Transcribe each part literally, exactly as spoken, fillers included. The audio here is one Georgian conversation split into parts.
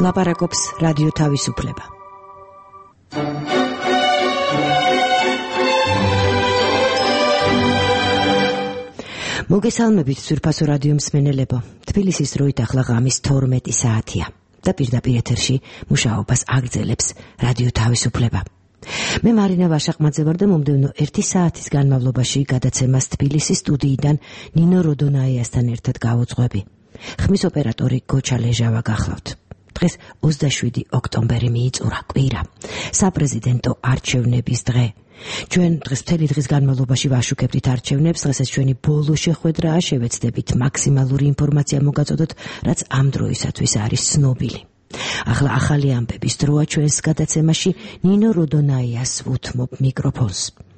ლაპარაკობს რადიო თავისუფლება. მოგესალმებით ძვირფასო რადიო მსმენელებო. თბილისის დროით ახლა ღამის თორმეტი საათია და პირდაპირ ეთერში მუშაობას აგრძელებს რადიო თავისუფლება. მე მარინა ვაშაყმაძე ვარ და მომდევნო ერთი საათის განმავლობაში გადაცემას თბილისის სტუდიიდან ნინო როდონაიასთან ერთად გავუძღვები. ხმის ოპერატორი გოჩა ლეჟავა გახლავთ. დღეს ოცდაშვიდი ოქტომბერი მიიწურა, კვირა, საპრეზიდენტო არჩევნების დღე. ჩვენ დღეს მთელი დღის განმავლობაში ვაშუქებდით არჩევნებს, დღესაც ჩვენი ბოლო შეხვედრაა, შევეცდებით მაქსიმალური ინფორმაცია მოგაწოდოთ, რაც ამ დროისათვის არის ცნობილი. ახლა ახალი ამბების დროა ჩვენს გადაცემაში. ნინო როდონაიას უთმობ მიკროფონს.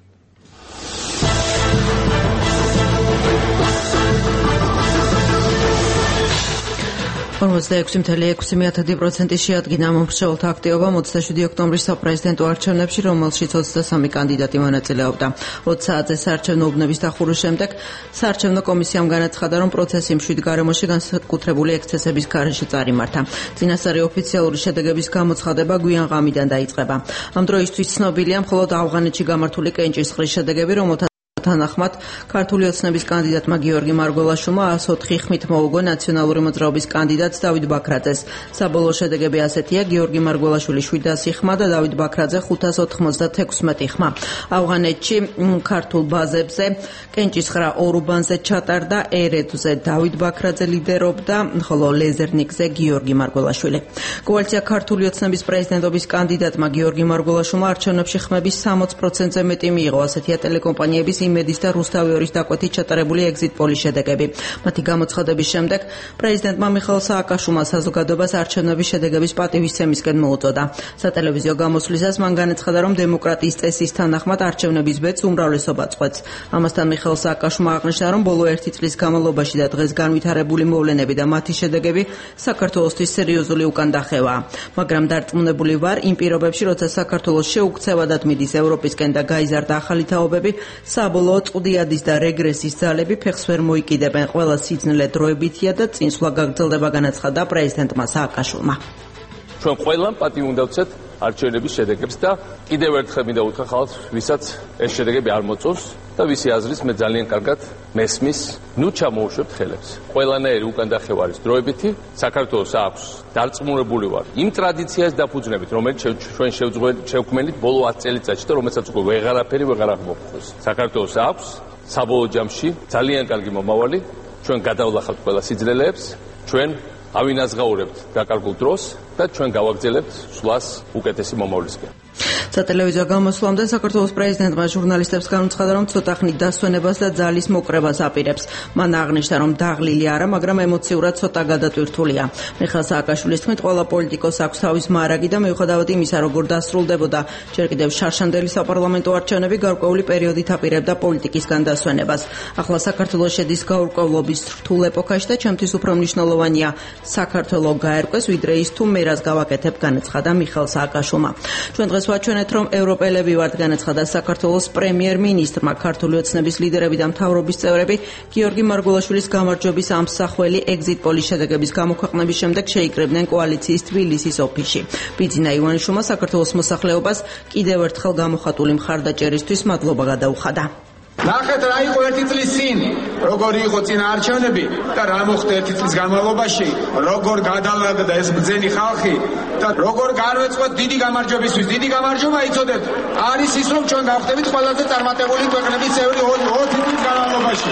ორმოცდაექვსი წუთი ექვსი პროცენტი შეადგინა მომრჩეველთა აქტივობამ ოცდაშვიდი ოქტომბრის საპრეზიდენტო არჩევნებში, რომელშიც ოცდასამი კანდიდატი მონაწილეობდა. ოც საათზე საარჩევნო უბნების დახურვის შემდეგ საარჩევნო კომისიამ განაცხადა, რომ პროცესი მშვიდ გარემოში განსაკუთრებული ექსცესების გარეშე წარიმართა. წინასწარი ოფიციალური შედეგების გამოცხადება გვიან ღამიდან დაიწყება. ამ დროისთვის ცნობილია მხოლოდ ავღანეთში გამართული კენჭისყრის შედეგები, რომელთა თანახმად ქართული ოცნების კანდიდატმა გიორგი მარგველაშვილმა ას ოთხი ხმით მოუგო ნაციონალური მოძრაობის კანდიდატს დავით ბაქრაძეს. საბოლოო შედეგები ასეთია: გიორგი მარგველაშვილი შვიდასი ხმა და დავით ბაქრაძე ხუთას ოთხმოცდათექვსმეტი ხმა. ავღანეთში ქართულ ბაზებზე კენჭისყრა ორ უბანზე ჩატარდა, ერედვზე დავით ბაქრაძე ლიდერობდა, ხოლო ლეზერნიკზე გიორგი მარგველაშვილი. კოალიცია ქართული ოცნების პრეზიდენტობის კანდიდატმა გიორგი მარგველაშვილმა არჩევნებში ხმების სამოც პროცენტზე მეტი მიიღო. ასეთია ტელეკომპანიების იმედის და რუსთავიორის დაკვეთით ჩატარებული ეგზიტ პოლის შედეგები. მათი გამოცხადების შემდეგ პრეზიდენტმა მიხეილ სააკაშვილმა საზოგადოებას არჩევნების შედეგების პატივისცემისკენ მოუწოდა. სატელევიზიო გამოსვლისას მან განაცხადა, რომ დემოკრატიის წესის თანახმად არჩევნების ბედს უმრავლესობა წყვეტს. ამასთან მიხეილ სააკაშვილმა აღნიშნა, რომ ბოლო ერთი წლის განმავლობაში და დღეს განვითარებული მოვლენები და მათი შედეგები საქართველოსთვის სერიოზული უკანდახევაა. მაგრამ დარწმუნებული ვარ, იმ პირობებში, როცა საქართველოს შეუქცევადად მიდის ევროპისკენ და გაიზარდა ახალი თაობები, საბოლოო წვდიადის და რეგრესის ძალები ფეხს ვერ მოიკიდებენ. ყველა სიძნელე დროებითია და წინსვლა გაგრძელდება, განაცხადა პრეზიდენტმა სააკაშვილმა. ჩვენ ყველამ პატივი უნდა ვცეთ არჩევნების შედეგებს და კიდევ ერთხელ მინდა უთხრა ხალხს, ვისაც ეს შედეგები არ მოწონს და ვისი აზრის მე ძალიან კარგად მესმის, ნუ ჩამოუშვებთ ხელებს. ყველანაირი უკანდახევა არის დროებითი. საქართველოს აქვს დარწმუნებული ვარ იმ ტრადიციას დაფუძნებით, რომელიც ჩვენ შევქმნით ბოლო ათ წელიწადში და რომელსაც უკვე ვეღარაფერი ვეღარ აღმოფხვრეს. საქართველოს აქვს საბოლოო ჯამში ძალიან კარგი მომავალი. ჩვენ გადავლახავთ ყველა სიძნელეებს, ჩვენ ავინაზღაურებთ დაკარგულ დროს და ჩვენ გავაგრძელებთ სვლას უკეთესი მომავლისკენ. სატელევიზიო გამოსვლამდე საქართველოს პრეზიდენტმა ჟურნალისტებს განუცხადა, რომ ცოტა ხნით დასვენებას და ძალის მოკრებას აპირებს. მან აღნიშნა, რომ დაღლილი არა, მაგრამ ემოციურად ცოტა გადატვირთულია. მიხეილ სააკაშვილის თქმით, ყველა პოლიტიკოს აქვს თავის მარაგი და მიუხედავად იმისა, როგორ დასრულდებოდა ჯერ კიდევ შარშანდელი საპარლამენტო არჩევნები, გარკვეული პერიოდით აპირებდა პოლიტიკისგან დასვენებას. ახლა საქართველოს შედის გაურკვევლობის რთულ ეპოქაში და ჩემთვის უფრო მნიშვნელოვანია საქართველო გაერკვეს, ვიდრე ის თუ მე რას გავაკეთებ, განაცხადა მიხეილ სააკაშვილმა. ჩვენ დღეს ვაჩვენეთ, რომ ევროპელები ვართ, განაცხადა საქართველოს პრემიერ-მინისტრმა. ქართული ოცნების ლიდერები და მთავრობის წევრები გიორგი მარგველაშვილის გამარჯვების ამსახველი ეგზიტ პოლის შედეგების გამოქვეყნების შემდეგ შეიკრიბნენ კოალიციის თბილისის ოფისში. ბიძინა ივანიშვილმა საქართველოს მოსახლეობას კიდევ ერთხელ გამოხატული მხარდაჭერისთვის მადლობა გადაუხადა. ნახეთ რა იყო ერთი წლის წინ, როგორი იყო წინა არჩევნები და რა მოხდა ერთი წლის განმავლობაში, როგორ გადალაგდა ეს ბრძენი ხალხი და როგორ განვეწყვეთ დიდი გამარჯვებისთვის. დიდი გამარჯვება იცოდებთ არის ის, რომ ჩვენ გავხდებით ყველაზე წარმატებული ქვეყნების წევრი ოთხი წლის განმავლობაში.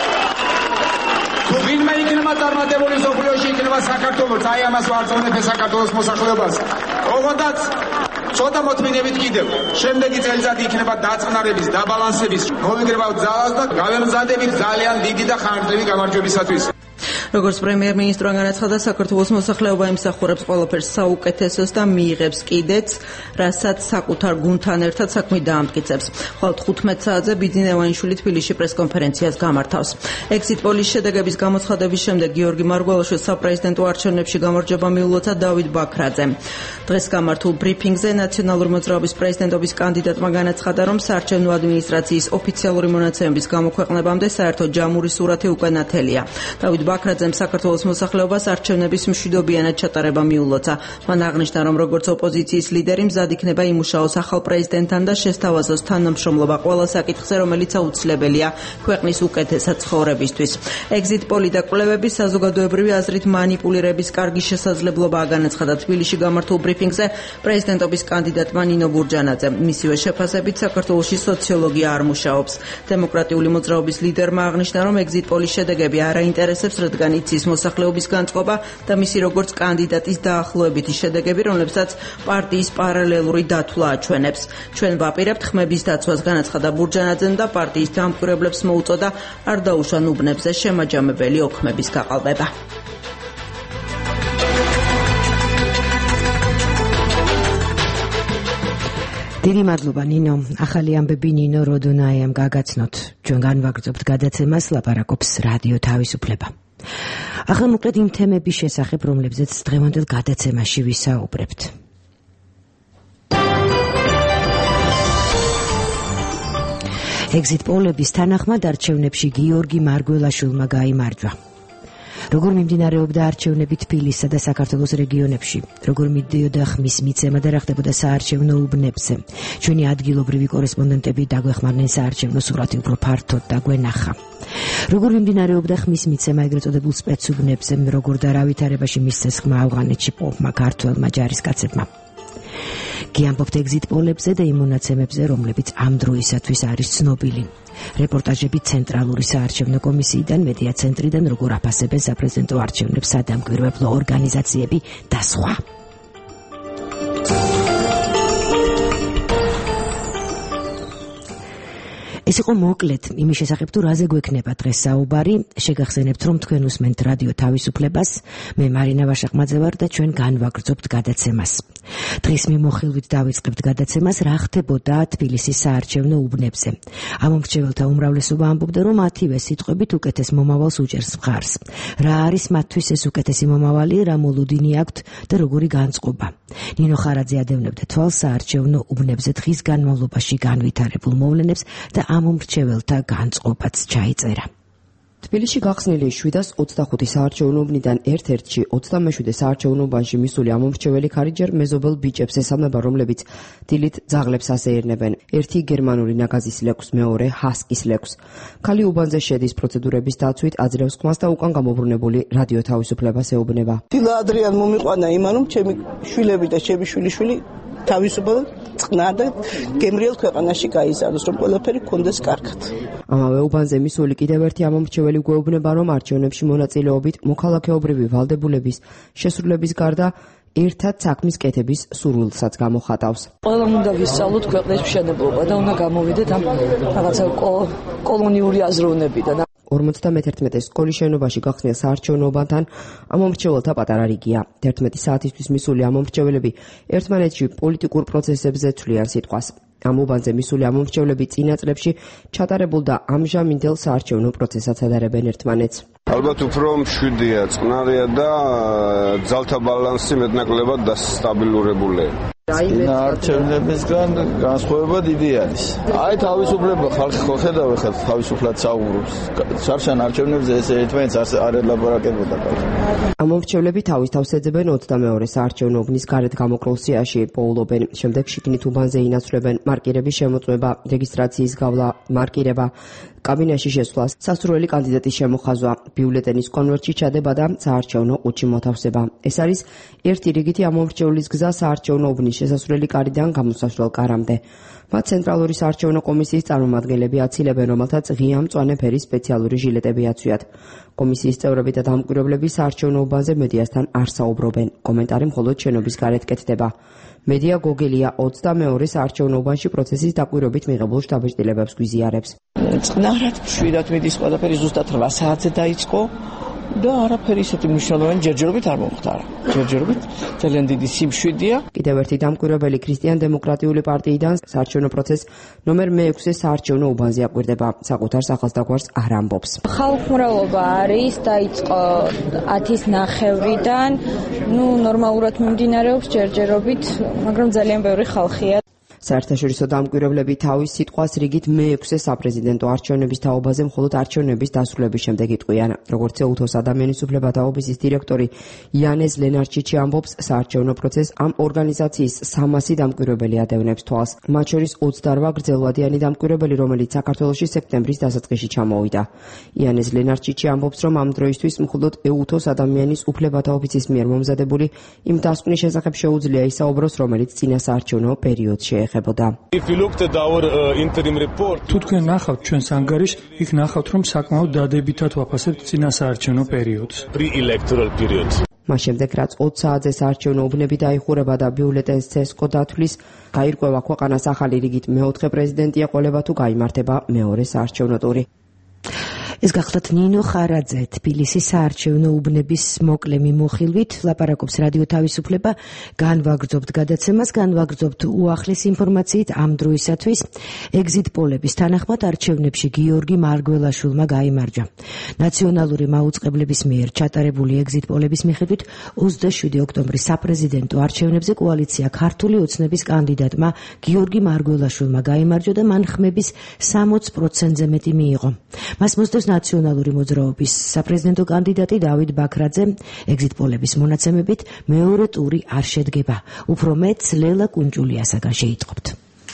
თუ ვინმე იქნება წარმატებული მსოფლიოში, იქნება საქართველოს. აი ამას ვარწმუნებ საქართველოს მოსახლეობას. ოღონდაც ცოტა მოთმინებით კიდევ შემდეგი წელიწადი იქნება დაწყნარების, დაბალანსების, მოვიგრებავთ ძალას და გავემზადებით ძალიან დიდი და ხანგრძლივი გამარჯვებისათვის. როგორც პრემიერ-მინისტრმა განაცხადა, საქართველოს მოსახლეობა იმსახურებს ყველაფერს საუკეთესოს და მიიღებს კიდეც, რასაც საკუთარ გუნდთან ერთად საქმე დაამტკიცებს. ხვალ თხუთმეტ საათზე ბიძინა ივანიშვილი თბილისში პრესკონფერენციას გამართავს. ეგზიტ პოლის შედეგების გამოცხადების შემდეგ გიორგი მარგველაშვილს საპრეზიდენტო არჩევნებში გამარჯვება მიულოცა დავით ბაქრაძემ. დღეს გამართულ ბრიფინგზე ნაციონალური მოძრაობის პრეზიდენტობის კანდიდატმა განაცხადა, რომ საარჩევნო ადმინისტრაციის ოფიციალური მონაცემების გამოქვეყნებამდე საერთო ჯამური სურათი უკვე ნათელია. დავით ბაქრაძე ფაზაზემ საქართველოს მოსახლეობას არჩევნების მშვიდობიანად ჩატარება მიულოცა. მან აღნიშნა, რომ როგორც ოპოზიციის ლიდერი მზად იქნება იმუშაოს ახალ პრეზიდენტთან და შესთავაზოს თანამშრომლობა ყველა საკითხზე, რომელიც აუცილებელია ქვეყნის უკეთესად ცხოვრებისთვის. Exit poll და კვლევების საზოგადოებრივი აზრით მანიპულირების კარგი შესაძლებლობაა განაცხადა თბილისში გამართულ ბრიფინგზე პრეზიდენტობის კანდიდატმა ნინო ბურჯანაძემ. მისივე შეფასებით საქართველოში სოციოლოგია არ მუშაობს. დემოკრატიული მოძრაობის ლიდერმა აღნიშნა, რომ exit poll-ის შედეგები არ აინტერესებს, რადგან იცის მოსახლეობის განწყობა და მისი როგორც კანდიდატის დაახლოებითი შედეგები, რომლებსაც პარტიის პარალელური დათვლა აჩვენებს. ჩვენ ვაპირებთ ხმების დაცვას, განაცხადა ბურჯანაძემ და პარტიის დამკვირვებლებს მოუწოდა არ დაუშვან უბნებზე შემაჯამებელი ოქმების გაყალბება. დიდი მადლობა ნინო. ახალი ამბები ნინო როდონაიამ გაგაცნოთ. ჩვენ განვაგრძობთ გადაცემას, ლაპარაკობს რადიო თავისუფლება. ახლა მოკლედ იმ თემების შესახებ, რომლებზეც დღევანდელ გადაცემაში ვისაუბრებთ. exit poll-ების თანახმად არჩევნებში გიორგი მარგველაშვილმა გაიმარჯვა. როგორ მიმდინარეობდა არჩევნები თბილისსა და საქართველოს რეგიონებში, როგორ მიდიოდა ხმის მიცემა და რა ხდებოდა საარჩევნო უბნებზე. ჩვენი ადგილობრივი კორესპონდენტები დაგვეხმარნენ საარჩევნო სურათი უფრო ფართოდ დაგვენახა. როგორ მიმდინარეობდა ხმის მიცემა ეგრეთ წოდებულ სპეცუბნებზე, როგორ და რა ვითარებაში მისცეს ხმა ავღანეთში პოპმა ქართველმა ჯარისკაცებმა. გიამბობთ exit poll-ებზე და იმ მონაცემებზე, რომლებიც ამ დროისათვის არის ცნობილი. რეპორტაჟები ცენტრალური საარჩევნო კომისიიდან, მედია ცენტრიდან, როგორ აფასებენ საპრეზიდენტო არჩევნებს სადამკვირვებლო ორგანიზაციები და სხვა. ეს იყო მოკლედ იმის შესახებ, თუ რაზე გვექნება დღეს საუბარი. შეგახსენებთ, რომ თქვენ უსმენთ რადიო თავისუფლებას. მე მარინა ვაშაყმაძე ვარ და ჩვენ განვაგრძობთ გადაცემას. დღის მიმოხილვით დავიწყებთ გადაცემას, რა ხდებოდა თბილისის საარჩევნო უბნებზე. ამომრჩეველთა უმრავლესობა ამბობდა, რომ მათივე სიტყვებით უკეთეს მომავალს უჭერს მხარს. რა არის მათთვის ეს უკეთესი მომავალი, რა მოლოდინი აქვთ და როგორი განწყობა. ნინო ხარაძე ადევნებდა თვალს საარჩევნო უბნებზე დღის განმავლობაში განვითარებულ მოვლენებს და ამომრჩეველთა განწყობაც ჩაიწერა. თბილისში გახსნილი შვიდას ოცდახუთი საარჩევნო უბნიდან ერთ-ერთში ოცდამეშვიდე საარჩევნო უბანში მისული ამომრჩეველი ქარი ჯერ მეზობელ ბიჭებს ესალმება, რომლებიც დილით ძაღლებს ასეირნებენ. ერთი გერმანული ნაგაზის ლეკვს, მეორე ჰასკის ლეკვს. ქალი უბანზე შედის პროცედურების დაცვით, აძლევს ხმას და უკან გამობრუნებული რადიო თავისუფლებას ეუბნება. დილა ადრიან მომიყვანა იმან, რომ ჩემი შვილები და ჩემი შვილიშვილი თავისუფლად წყნა და გემრიელ ქვეყანაში გაიზარდოს, რომ ყველაფერი გქონდეს კარგად. ამავე უბანზე მისული კიდევ ერთი ამომრჩეველი გვეუბნება, რომ არჩევნებში მონაწილეობით მოქალაქეობრივი ვალდებულების შესრულების გარდა ერთად საქმის კეთების სურვილსაც გამოხატავს. ყველამ უნდა ვისწავლოთ ქვეყნის მშენებლობა და უნდა გამოვიდეთ ამ რაღაცა კოლონიური აზროვნებიდან. ორმოცდამეერთმეტე სკოლის შენობაში გახსნილ საარჩევნო უბანთან ამომრჩეველთა პატარა რიგია. თერთმეტი საათისთვის მისული ამომრჩეველები ერთმანეთში პოლიტიკურ პროცესებზე თვლიან სიტყვას. ამ უბანზე მისული ამომრჩევლები წინა წლებში ჩატარებულ და ამჟამინდელ საარჩევნო პროცესსაც ადარებენ ერთმანეთს. ალბათ უფრო მშვიდია, წყნარია და ძალთა ბალანსი მეტნაკლებად დასტაბილურებულია. არჩევნებისგან განსხვავება დიდი არის. აი თავისუფლება ხალხი ხო ხედავ ხა თავისუფლად საუბრობს. შარშან არჩევნებზე ესე ერთმანეთს არ ელაბორატებოდა. ამომრჩევლები თავის თავს ეძებენ ოცდამეორე საარჩევნო უბნის გარეთ გამოკვლეულ სიაში პოულობენ. შემდეგ შიგნით უბანზე ინაცვლებენ მარკირების შემოწმება, რეგისტრაციის გავლა, მარკირება, კაბინეტში შესვლა, სასურველი კანდიდატის შემოხაზვა, ბიულეტენის კონვერტში ჩადება და საარჩევნო ყუთში მოთავსება. ეს არის ერთი რიგითი ამომრჩევლის გზა საარჩევნო უბნის შესასვლელი კარიდან გამოსასვლელ კარამდე. მათ ცენტრალური საარჩევნო კომისიის წარმომადგენლები აცილებენ, რომელთაც ღია მწვანე ფერის სპეციალური ჟილეტები აცვიათ. კომისიის წევრები და დამკვირვებლები საარჩევნო უბანზე მედიასთან არ საუბრობენ. კომენტარი მხოლოდ შენობის გარეთ კეთდება. მედია გოგელია ოცდამეორე საარჩევნო უბანში პროცესის დაკვირვებით მიღებულ შთაბეჭდილებებს გვიზიარებს. წყნარად მშვიდად მიდის ყველაფერი, ზუსტად რვა საათზე დაიწყო და არაფერი ისეთი მნიშვნელოვანი ჯერჯერობით არ მომხდარა. ჯერჯერობით ძალიან დიდი სიმშვიდეა. კიდევ ერთი დამკვირვებელი ქრისტიან დემოკრატიული პარტიიდან საარჩევნო პროცესს ნომერ მეექვსე საარჩევნო უბანზე აკვირდება. საკუთარ სახელს და გვარს არ ამბობს. ხალხმრავლობა არის, დაიწყო ათის ნახევრიდან, ნუ ნორმალურად მიმდინარეობს ჯერჯერობით, მაგრამ ძალიან ბევრი ხალხია. საერთაშორისო დამკვირვებლები თავის სიტყვას რიგით მეექვსე საპრეზიდენტო არჩევნების თაობაზე მხოლოდ არჩევნების დასრულების შემდეგ იტყვიან. როგორც ეუთოს ადამიანის უფლებათა ოფისის დირექტორი იანეს ლენარჩიჩი ამბობს, საარჩევნო პროცესს ამ ორგანიზაციის სამასი დამკვირვებელი ადევნებს თვალს. მათ შორის ოცდაორ გრძელვადიანი დამკვირვებელი, რომელიც საქართველოში სექტემბრის დასაწყისში ჩამოვიდა. იანეს ლენარჩიჩი ამბობს, რომ ამ დროისთვის მხოლოდ ეუთოს ადამიანის უფლებათა ოფისის მიერ მომზადებული იმ დასკვნის შესახებ შეუძლია ისაუბროს, რომელიც წინა საარჩევნო პერიოდში ეხებოდა. თუ თქვენ ნახავთ ჩვენს ანგარიშს, იქ ნახავთ, რომ საკმაოდ დადებითად ვაფასებთ წინა საარჩევნო პერიოდს. მას შემდეგ, რაც ოცი საათზე საარჩევნო უბნები დაიხურება და ბიულეტენს ცესკო დათვლის, გაირკვევა ქვეყანას ახალი რიგით მეოთხე პრეზიდენტი ეყოლება თუ გაიმართება მეორე საარჩევნო ტური. ეს გახლავთ ნინო ხარაძე, თბილისის საარჩევნო უბნების მოკლე მიმოხილვით ლაპარაკობს რადიო თავისუფლება. განვაგრძობთ გადაცემას, განვაგრძობთ უახლეს ინფორმაციით ამ დროისათვის. ეგზიტ პოლების თანახმად არჩევნებში გიორგი მარგველაშვილმა გაიმარჯვა. ნაციონალური მაუწყებლების მიერ ჩატარებული ეგზიტ პოლების მიხედვით ოცდაშვიდი ოქტომბრის საპრეზიდენტო არჩევნებზე კოალიცია ქართული ოცნების კანდიდატმა გიორგი მარგველაშვილმა გაიმარჯვა და მან ხმების სამოცი პროცენტზე მეტი მიიღო. მას მოსდევს ნაციონალური მოძრაობის საპრეზიდენტო კანდიდატი დავით ბაქრაძე. ეგზიტ პოლების მონაცემებით მეორე ტური არ შედგება. უფრო მეტს ლელა კუნჭულიასაგან შეიტყობთ.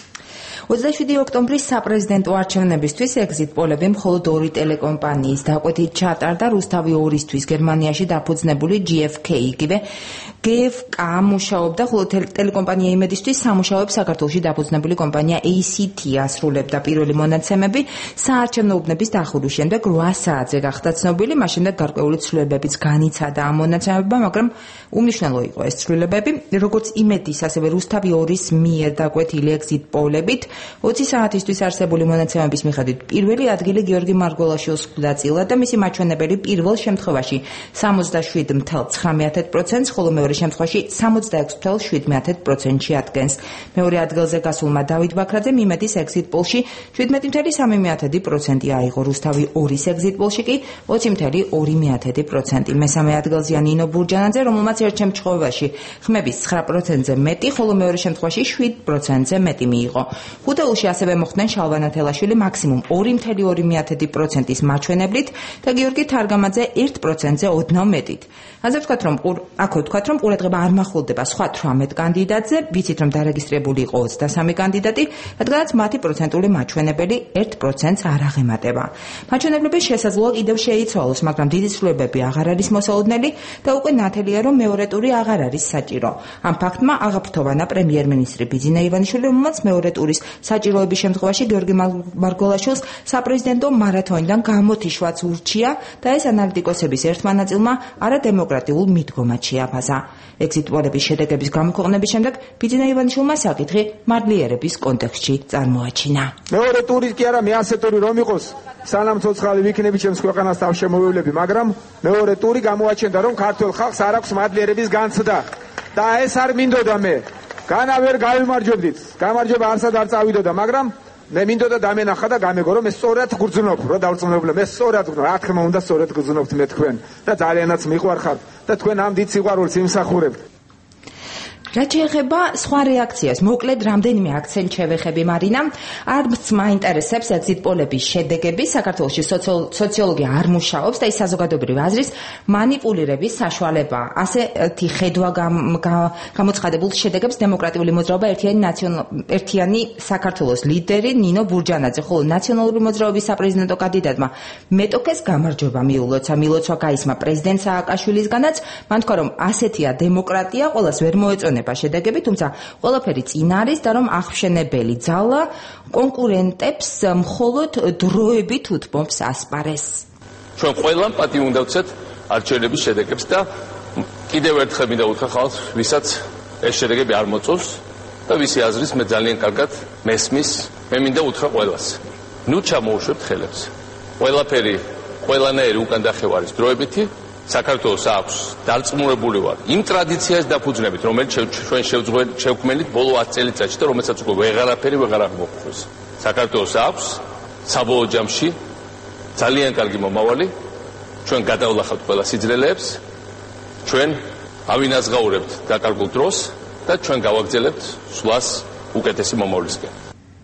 ოცდაშვიდი ოქტომბრის საპრეზიდენტო არჩევნებისთვის ეგზიტ პოლები მხოლოდ ორი ტელეკომპანიის დაკვეთით ჩატარდა. რუსთავი ორისთვის გერმანიაში დაფუძნებული ჯი ეფ კეი იგივე ჯი ეფ კეი მუშაობდა, ხოლო ტელეკომპანია იმედისთვის სამუშაოებს საქართველოში დაფუძნებული კომპანია ეი სი თი ასრულებდა. პირველი მონაცემები საარჩევნო უბნების დახურვის შემდეგ რვა საათზე გახდა ცნობილი. მას შემდეგ გარკვეული ცვლილებებიც განიცადა ამ მონაცემებმა, მაგრამ უმნიშვნელო იყო ეს ცვლილებები. როგორც იმედის, ასევე რუსთავი ორის მიერ დაკვეთილი ეგზიტ პოლებით ოცი საათისთვის არსებული მონაცემების მიხედვით პირველი ადგილი გიორგი მარგველაშვილს ხვდა წილად და მისი მაჩვენებელი პირველ შემთხვევაში სამოცდაშვიდი ფاصლე ცხრამეტ პროცენტს, ხოლო მეორე შემთხვევაში სამოცდაექვსი ფაصლე შვიდმეტ პროცენტში ადგენს. მეორე ადგილზე გასულმა დავით ბაქრაძემ იმედის ეგზიტ პოლში შვიდმეტი ფაصლე სამი პროცენტი აიღო. რუსთავი ორის ეგზიტ პოლში კი ოცი ფაصლე ორი პროცენტი. მესამე ადგილზეა ნინო ბურჯანაძე, რომელმაც ერთ შემთხვევაში ხმების ცხრა პროცენტზე მეტი, ხოლო მეორე შემთხვევაში შვიდ პროცენტზე მეტი მიიღო. ხუთეულში ასევე მოხვდნენ შალვა ნათელაშვილი მაქსიმუმ ორი ფაصლე ორი პროცენტის მაჩვენებლით და გიორგი თარგამაძე ერთ პროცენტზე ოდნავ მეტით. ასე ვთქვათ, რომ აქ ვთქვათ, რომ ყურადღება არ მახვილდება სხვა თვრამეტ კანდიდატზე, ვიცით, რომ დარეგისტრირებული იყო ოცდასამი კანდიდატი, რადგანაც მათი პროცენტული მაჩვენებელი ერთ პროცენტს არ აღემატება. მაჩვენებლების შესაძლოა კიდევ შეიცვალოს, მაგრამ დიდი ცვლილებები აღარ არის მოსალოდნელი და უკვე ნათელია, რომ მეორე ტური აღარ არის საჭირო. ამ ფაქტმა აღაფრთოვანა პრემიერ-მინისტრი ბიძინა ივანიშვილი, რომელმაც მეორე ტურის საჭიროების შემთხვევაში გიორგი მარგველაშვილს საპრეზიდენტო მარათონიდან გამოთიშვაც ურჩია და ეს ანალიტიკოსების ერთმა ნაწილმა არადემოკრატიულ მიდგომად შეაფასა. ეგზიტ პოლების შედეგების გამოქვეყნების შემდეგ ბიძინა ივანიშვილმა საკითხი მარლიერების კონტექსტში წარმოაჩინა. მეორე ტური კი არა, მე ასე ტური რომ იყოს, სანამ ცოცხალი ვიქნები ჩემს ქვეყანას თავშემოვლები, მაგრამ მეორე ტური გამოაჩენდა, რომ ქართულ ხალხს არ აქვს მარლიერების განცდა და ეს არ მინდოდა მე. განა ვერ გავიმარჯვებდით. გამარჯვება არსად არ წავიდოდა, მაგრამ მე მინდოდა დამენახა და გამეგო, რომ მე სწორად გრძნობ, რა დავწნობლე, მე სწორად გრძნობ, რა თქმა უნდა, სწორად გრძნობთ მე თქვენ და ძალიანაც მიყვარხართ და თქვენ ამ დიდ სიყვარულს იმსახურებთ. რაც შეეხება სხვა რეაქციას, მოკლედ რამდენიმე აქცენტ შევეხები მარინა. არც მაინტერესებს ეგზიტ პოლების შედეგები, საქართველოში სოციოლოგია არ მუშაობს და ის საზოგადოებრივი აზრის მანიპულირების საშუალებაა. ასეთი ხედვა გამოცხადებულ შედეგებს დემოკრატიული მოძრაობა ერთიანი საქართველოს ლიდერი ნინო ბურჯანაძე, ხოლო ნაციონალური მოძრაობის საპრეზიდენტო კანდიდატმა მეტოქეს გამარჯვება მიულოცა. მილოცვა გაისმა პრეზიდენტ სააკაშვილისგანაც, მან თქვა, რომ ასეთია დემოკრატია, ყველას ვერ მოეწონება შედეგები, თუმცა ყველაფერი წინ არის და რომ აღშენებელი ძალა კონკურენტებს მხოლოდ დროებით უთმობს ასპარეს. ჩვენ ყველამ პატი უნდა ვცეთ არჩევნების შედეგებს და კიდევ ერთხელ მინდა უთხრა ხალხს, ვისაც ეს შედეგები არ მოწონს და ვისი აზრის მე ძალიან კარგად მესმის, მე მინდა უთხრა ყველას. ნუ ჩამოუშვებთ ხელებს. ყველაფერი ყველანაირი უკან დახევარის დროებითი საქართველოს აქვს დარწმუნებული ვარ იმ ტრადიციას დაფუძნებით, რომელიც ჩვენ შევქმნით ბოლო ათი წელიწადში და რომელსაც უკვე ვეღარაფერი ვეღარ აღმოფხვრეს. საქართველოს აქვს საბოლოო ჯამში ძალიან კარგი მომავალი, ჩვენ გადავლახავთ ყველა სიძლელეებს, ჩვენ ავინაზღაურებთ დაკარგულ დროს და ჩვენ გავაგრძელებთ სვლას უკეთესი მომავლისკენ.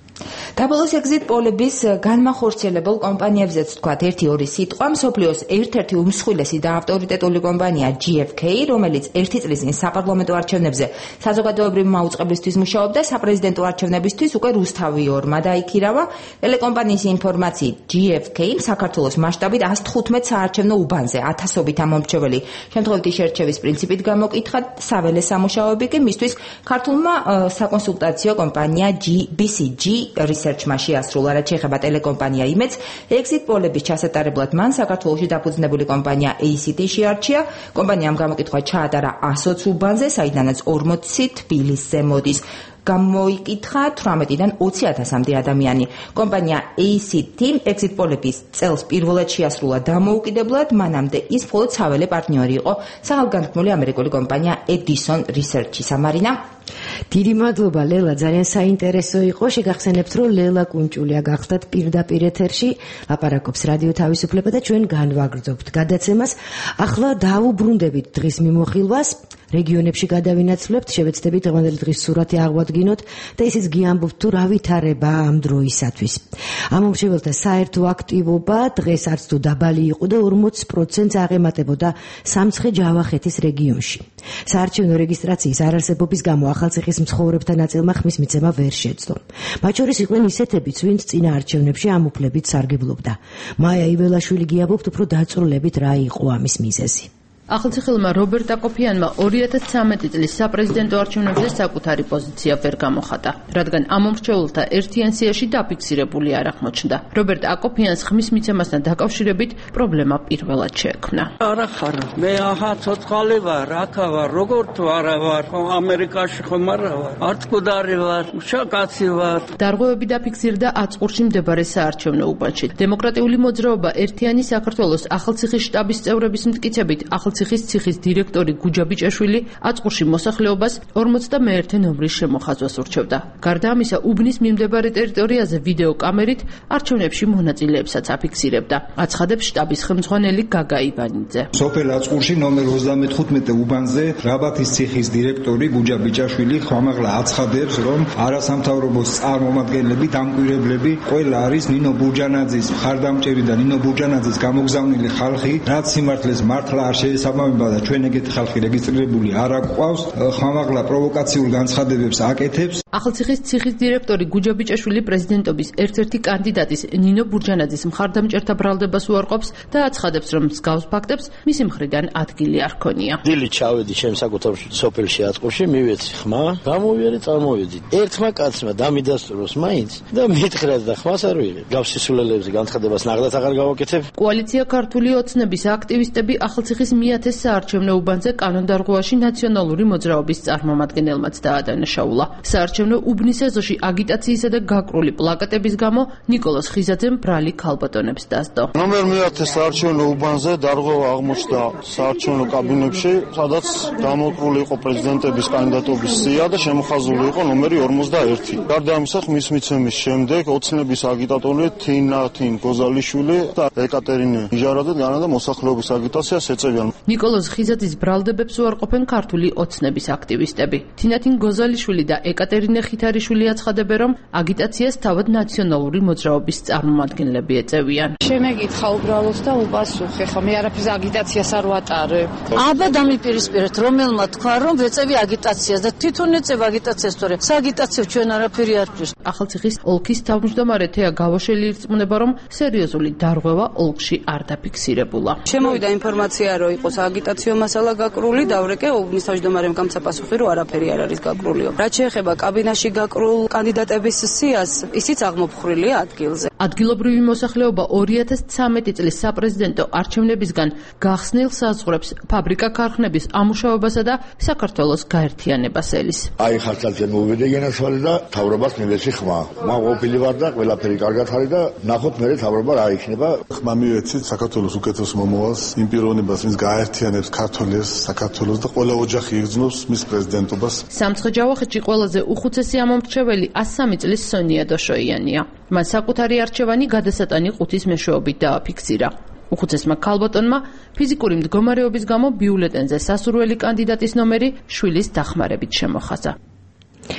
დაბოლოს ეგზიტ პოლების განმახორციელებელ კომპანიებზეც თქვათ ერთი ორი სიტყვა. მსოფლიოს ერთ-ერთი უმსხვილესი და ავტორიტეტული კომპანია ჯი ეფ კეი, რომელიც ერთი წლის წინ საპარლამენტო არჩევნებზე საზოგადოებრივი მაუწყებლისთვის მუშაობდა, საპრეზიდენტო არჩევნებისთვის უკვე რუსთავი ორმა დაიქირავა. ტელეკომპანიის ინფორმაციით ჯი ეფ კეი საქართველოს მასშტაბით ას თხუთმეტ საარჩევნო უბანზე ათასობით ამომრჩეველი შემთხვევითი შერჩევის პრინციპით გამოკითხა. საველე სამუშაოები კი მისთვის ქართულმა საკონსულტაციო კომპანია ბი სი ჯი research-მა შეასრულა, რაც შეეხება ტელეკომპანია იმედს. ეგზიტ პოლების ჩასატარებლად მან საქართველოში დაფუძნებული კომპანია ეი სი ტი შეარჩია. კომპანიამ გამოკითხვა ჩაატარა ასოც უბანზე, საიდანაც ორმოცი თბილისზე მოდის. გამოიკითხა თვრამეტიდან ოცი ათასამდე ადამიანი. კომპანია ეი სი ტი ეგზიტ პოლების წელს პირველად შეასრულა დამოუკიდებლად, მანამდე ის მხოლოდ საველე პარტნიორი იყო სახელგანთქმული ამერიკული კომპანია Edison Research-ისა. მარინა დიდი მადლობა ლელა, ძალიან საინტერესო იყო. შეგახსენებთ, რომ ლელა კუნჭულია გახდათ პირდაპირ ეთერში, ლაპარაკობს რადიო თავისუფლება და ჩვენ განვაგრძობთ გადაცემას. ახლა დაუბრუნდებით დღის მიმოხილვას, რეგიონებში გადავინაცვლებთ, შევეცდებით დღევანდელი დღის სურათი აღვადგინოთ და ისიც გიამბობთ თუ რა ვითარება ამ დროისათვის. ამომრჩეველთა საერთო აქტივობა დღეს არც თუ დაბალი იყო და ორმოც პროცენტს აღემატებოდა სამცხე-ჯავახეთის რეგიონში. საარჩევნო რეგისტრაციის არარსებობის გამო ახალციხის მცხოვრებთა ნაწილმა ხმის მიცემა ვერ შეძლო. მათ შორის იყვნენ ისეთებიც, ვინც წინა არჩევნებში ამ უფლებით სარგებლობდა. მაია იველაშვილი გიამბობთ უფრო დაწვრილებით რა იყო ამის მიზეზი. ახალციხელმა რობერტ აკოფიანმა ორი ათას ცხრამეტი წლის საპრეზიდენტო არჩევნებზე საკუთარი პოზიცია ვერ გამოხატა, რადგან ამომრჩეველთა ერთიან სიაში დაფიქსირებული არ აღმოჩნდა. რობერტ აკოფიანს ხმის მიცემასთან დაკავშირებით პრობლემა პირველად შეექმნა. არა ხარ, მე აჰა ცოცხალი ვარ, აქა ვარ, როგორ თუ არა ვარ, ამერიკაში ხომ არა ვარ, არც ვარ, შაკაცი ვარ. დარღვევები დაფიქსირდა აწყურში მდებარე საარჩევნო უბანში. დემოკრატიული მოძრაობა ერთიანი საქართველოს ახალციხის შტაბის წევრების მტკიცებით ახალციხის ციხის დირექტორი გუჯა ბიჭაშვილი აწყურში მოსახლეობას ორმოცდამეერთე ნომრის შემოხაზვას ურჩევდა. გარდა ამისა, უბნის მიმდებარე ტერიტორიაზე ვიდეო კამერით არჩევნებში მონაწილეებსაც აფიქსირებდა. აცხადებს შტაბის ხელმძღვანელი გაგა ივანიძე. სოფელ აწყურში ნომერ ოცდამეთხუთმეტე უბანზე რაბათის ციხის დირექტორი გუჯა ბიჭაშვილი ხმამაღლა აცხადებს, რომ არასამთავრობო წარმომადგენლები, დამკვირვებლები ყველა არის ნინო ბურჯანაძის მხარდამჭერი და ნინო ბურჯანაძის გამოგზავნილი ხალხი, რაც სიმართლეს მართლა არ შეესაბამება და ჩვენ ეგეთი ხალხი რეგისტრირებული არ აგვყავს, ხმამაღლა პროვოკაციულ განცხადებებს აკეთებს. ახალციხის ციხის დირექტორი გუჯა ბიჭაშვილი პრეზიდენტობის ერთ-ერთი კანდიდატის ნინო ბურჯანაძის მხარდამჭერთა ბრალდებას უარყოფს და აცხადებს, რომ მსგავს ფაქტებს მისი მხრიდან ადგილი არ ჰქონია. დილით ჩავედი ჩემ საკუთარ სოფელში აწყურში, მივეცი ხმა, გამოვიარე, წარმოვედი. ერთმა კაცმა დამიდასტუროს მაინც და მითხრა და ხმას არ ვიღებ. გავსისულელებზე განცხადებას ნახდათ აღარ გავაკეთებ. კოალიცია ქართული ოცნების აქტივისტები ახალციხის მიათეს საარჩევნო უბანზე კანონდარღვევაში ნაციონალური მოძრაობის წარმომადგენელმაც დაადანაშაულა. საარჩევნო უბნის ეზოში აგიტაციისა და გაკრული პლაკატების გამო ნიკოლოზ ხიზაძემ ბრალი ქალბატონებს დასდო. ნომერ მეათე საარჩევნო უბანზე დარღვევა აღმოჩნდა საარჩევნო კაბინეტში, სადაც დამოკრული იყო პრეზიდენტების კანდიდატობის სია და შემოხაზული იყო ნომერი ორმოცდაერთი. გარდა ამისა, ხმის მიცემის შემდეგ ოცნების აგიტატორები თინა თინ გოზალიშვილი და ეკატერინე იჟარაძე განადა მოსახლეობის აგიტაციას ეწევიან. ნიკოლოზ ხიზაძის ბრალდებებს უარყოფენ ქართული ოცნების აქტივისტები. თინათინ გოზალიშვილი და ეკატერინე ხითარიშვილი აცხადებენ, რომ აგიტაციას თავად ნაციონალური მოძრაობის წარმომადგენლები ეწევიან. შემეკითხა უბრალოდ და უპასუხე, ხო მე არაფერს აგიტაციას არ ვატარებ. აბა დამიპირისპირეთ, რომელმა თქვა, რომ ვეწევი აგიტაციას და თვითონ ეწევ აგიტაციას, თორე სააგიტაციო ჩვენ არაფერი არ გვჭირს. ახალციხის ოლქის თავმჯდომარე თეა გავოშელი ირწმუნება, რომ სერიოზული დარღვევა ოლქში არ დაფიქსირებულა. შემოვიდა ინფორმაცია, რომ იყოს აგიტაციო მასალა გაკრული, დავრეკე უბნის თავმჯდომარემ გამცა პასუხი, რომ არაფერი არ არის გაკრულიო. რაც შეეხება კაბინაში გაკრულ კანდიდატების სიას, ისიც აღმოფხრილია ადგილზე. ადგილობრივი მოსახლეობა ორი ათას ცხრამეტი წლის საპრეზიდენტო არჩევნებისგან გახსნილ საზღვრებს, ფაბრიკა-ქარხნების ამუშავებასა და საქართველოს გაერთიანებას ელის. აი ხალხზე მოვიდე გენასვალი და თავრობას მივეცი ხმა. მაგ ყოფილი ვარ და ყველაფერი კარგად არის და ნახოთ მე თავრობა რა იქნება. ხმა მივეცით საქართველოს უკეთეს მომავალს, იმ პიროვნებას, ვინც გაერთიანებს ქართველებს, საქართველოს და ყველა ოჯახი იგრძნობს მის პრეზიდენტობას. სამცხე-ჯავახეთში ყველაზე უხუცესი ამომრჩეველი ას სამი წლის სონია დოშოიანია. მან საკუთარი არჩევანი გადასატანი ყუთის მეშვეობით დააფიქსირა. უხუცესმა ქალბატონმა ფიზიკური მდგომარეობის გამო ბიულეტენზე სასურველი კანდიდატის ნომერი შვილის დახმარებით შემოხაზა.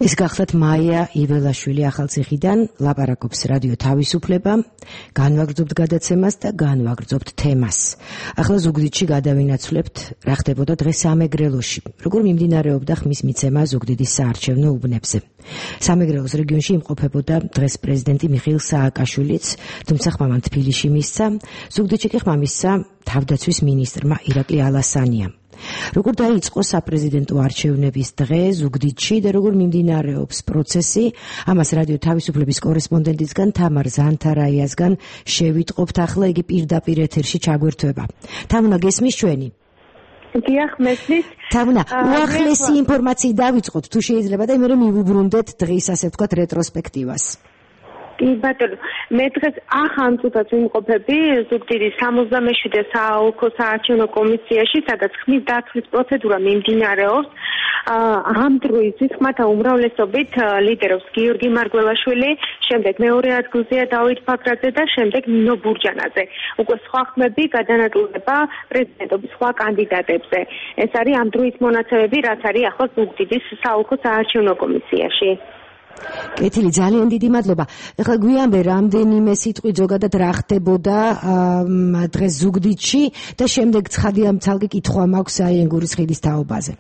ეს გახლავთ მაია იველაშვილი ახალციხიდან ლაპარაკობს რადიო თავისუფლება, განვაგრძობთ გადაცემას და განვაგრძობთ თემას. ახლა ზუგდიდში გადავინაცვლებთ რა ხდებოდა დღეს სამეგრელოში. როგორ მიმდინარეობდა ხმის მიცემა ზუგდიდის საარჩევნო უბნებზე. სამეგრელოს რეგიონში იმყოფებოდა დღეს პრეზიდენტი მიხეილ სააკაშვილიც, თუმცა ხმამან თბილისში მისცა, ზუგდიდში კი ხმა მისცა თავდაცვის მინისტრმა ირაკლი ალასანიამ. როგორ დაიწყო საპრეზიდენტო არჩევნების დღე ზუგდიდში და როგორ მიმდინარეობს პროცესი, ამას რადიო თავისუფლების კორესპონდენტისგან თამარ ზანთარაიასგან შევიტყობთ. ახლა იგი პირდაპირ ეთერში ჩაგვერთვება. თამუნა, გესმის ჩვენი? დიახ, მესმის. თამუნა, უახლესი ინფორმაციით დავიწყოთ თუ შეიძლება და იმერე მივუბრუნდეთ დღის ასე ვთქვათ რეტროსპექტივას. კი ბატონო, მე დღეს ახალ წუთას ვიმყოფები ზუგდიდის სამოცდამეშვიდე საოლქო საარჩევნო კომისიაში, სადაც ხმის დაცვის პროცედურა მიმდინარეობს. ამ დროისთვის ხმათა უმრავლესობით ლიდერობს გიორგი მარგველაშვილი, შემდეგ მეორე ადგილზეა დავით ბაგრაძე და შემდეგ ნინო ბურჯანაძე. უკვე სხვა ხმები გადანაწილდება პრეზიდენტობის სხვა კანდიდატებზე. ეს არის ამ დროის მონაცემები, რაც არის ახლა ზუგდიდის საოლქო საარჩევნო კომისიაში. კეთილი, ძალიან დიდი მადლობა. ეხლა გვიანბე რამდენიმე სიტყვი ზოგადად რა ხდებოდა დღეს ზუგდიდში და შემდეგ ცხადია ცალკე კითხვა მაქვს აიენგურის ხიდის თაობაზე.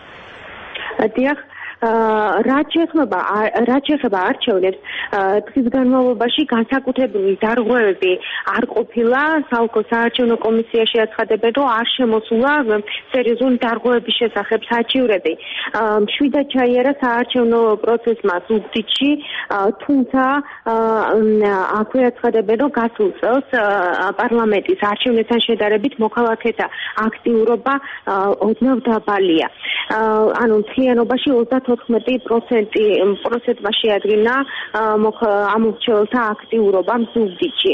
დიახ, რაც შეეხება რაც შეეხება არჩევნებს, დღის განმავლობაში განსაკუთრებული დარღვევები არ ყოფილა. საოლქო საარჩევნო კომისიაში აცხადებენ, რომ არ შემოსულა სერიოზული დარღვევების შესახებ საჩივრები. მშვიდად ჩაიარა საარჩევნო პროცესმა ზუგდიდში, თუმცა აქვე აცხადებენ, რომ გასულ წელს პარლამენტის არჩევნებთან შედარებით მოქალაქეთა აქტიურობა ოდნავ დაბალია. ანუ მთლიანობაში ოცდაოთხ პროცენტმა შეადგინა ამორჩეველთა აქტიურობა ზუგდიდში.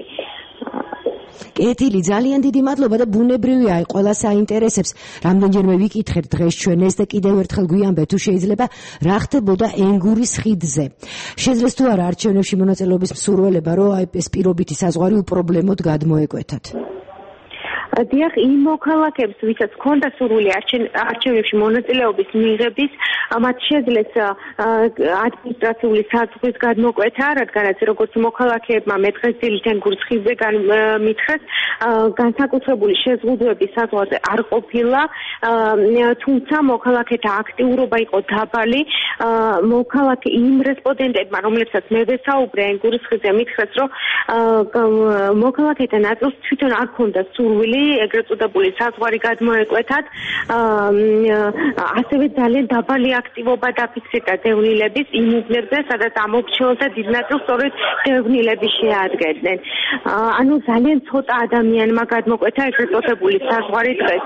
კეთილი, ძალიან დიდი მადლობა და ბუნებრივია, ყველა საინტერესებს. რამდენჯერმე ვიკითხეთ დღეს ჩვენ ეს და კიდევ ერთხელ გვიანბე თუ შეიძლება რა ხდებოდა ენგურის ხიდზე. შეძლეს თუ არა არჩევნებში მონაწილეობის მსურველება, რომ აი ეს პირობითი საზღვარი უპრობლემოდ გადმოეკვეთათ? დიახ, იმ მოქალაქეებს, ვისაც ჰქონდა სურვილი არჩევნებში მონაწილეობის მიღების, მათ შეძლეს ადმინისტრაციული საზღვრის გადმოკვეთა, რადგანაც როგორც მოქალაქეებმა მე დღეს დილით ენგურის ხიდზე მითხრეს, განსაკუთრებული შეზღუდვების საზღვარზე არ ყოფილა, თუმცა მოქალაქეთა აქტიურობა იყო დაბალი. მოქალაქე იმ რესპონდენტებმა, რომლებსაც მე ვესაუბრე ენგურის ხიდზე, მითხრეს, რომ მოქალაქეთა ნაწილს თვითონ არ ჰქონდა სურვილი ეგრეთ წოდებული საზღვარი გადმოეკვეთათ. ასევე ძალიან დაბალი აქტივობა დაფიქსირდა დევნილების იმ უბნებზე, სადაც ამორჩეველთა დიდ ნაწილს სწორედ დევნილები შეადგენდნენ. ანუ ძალიან ცოტა ადამიანმა გადმოკვეთა ეგრეთ წოდებული საზღვარი დღეს.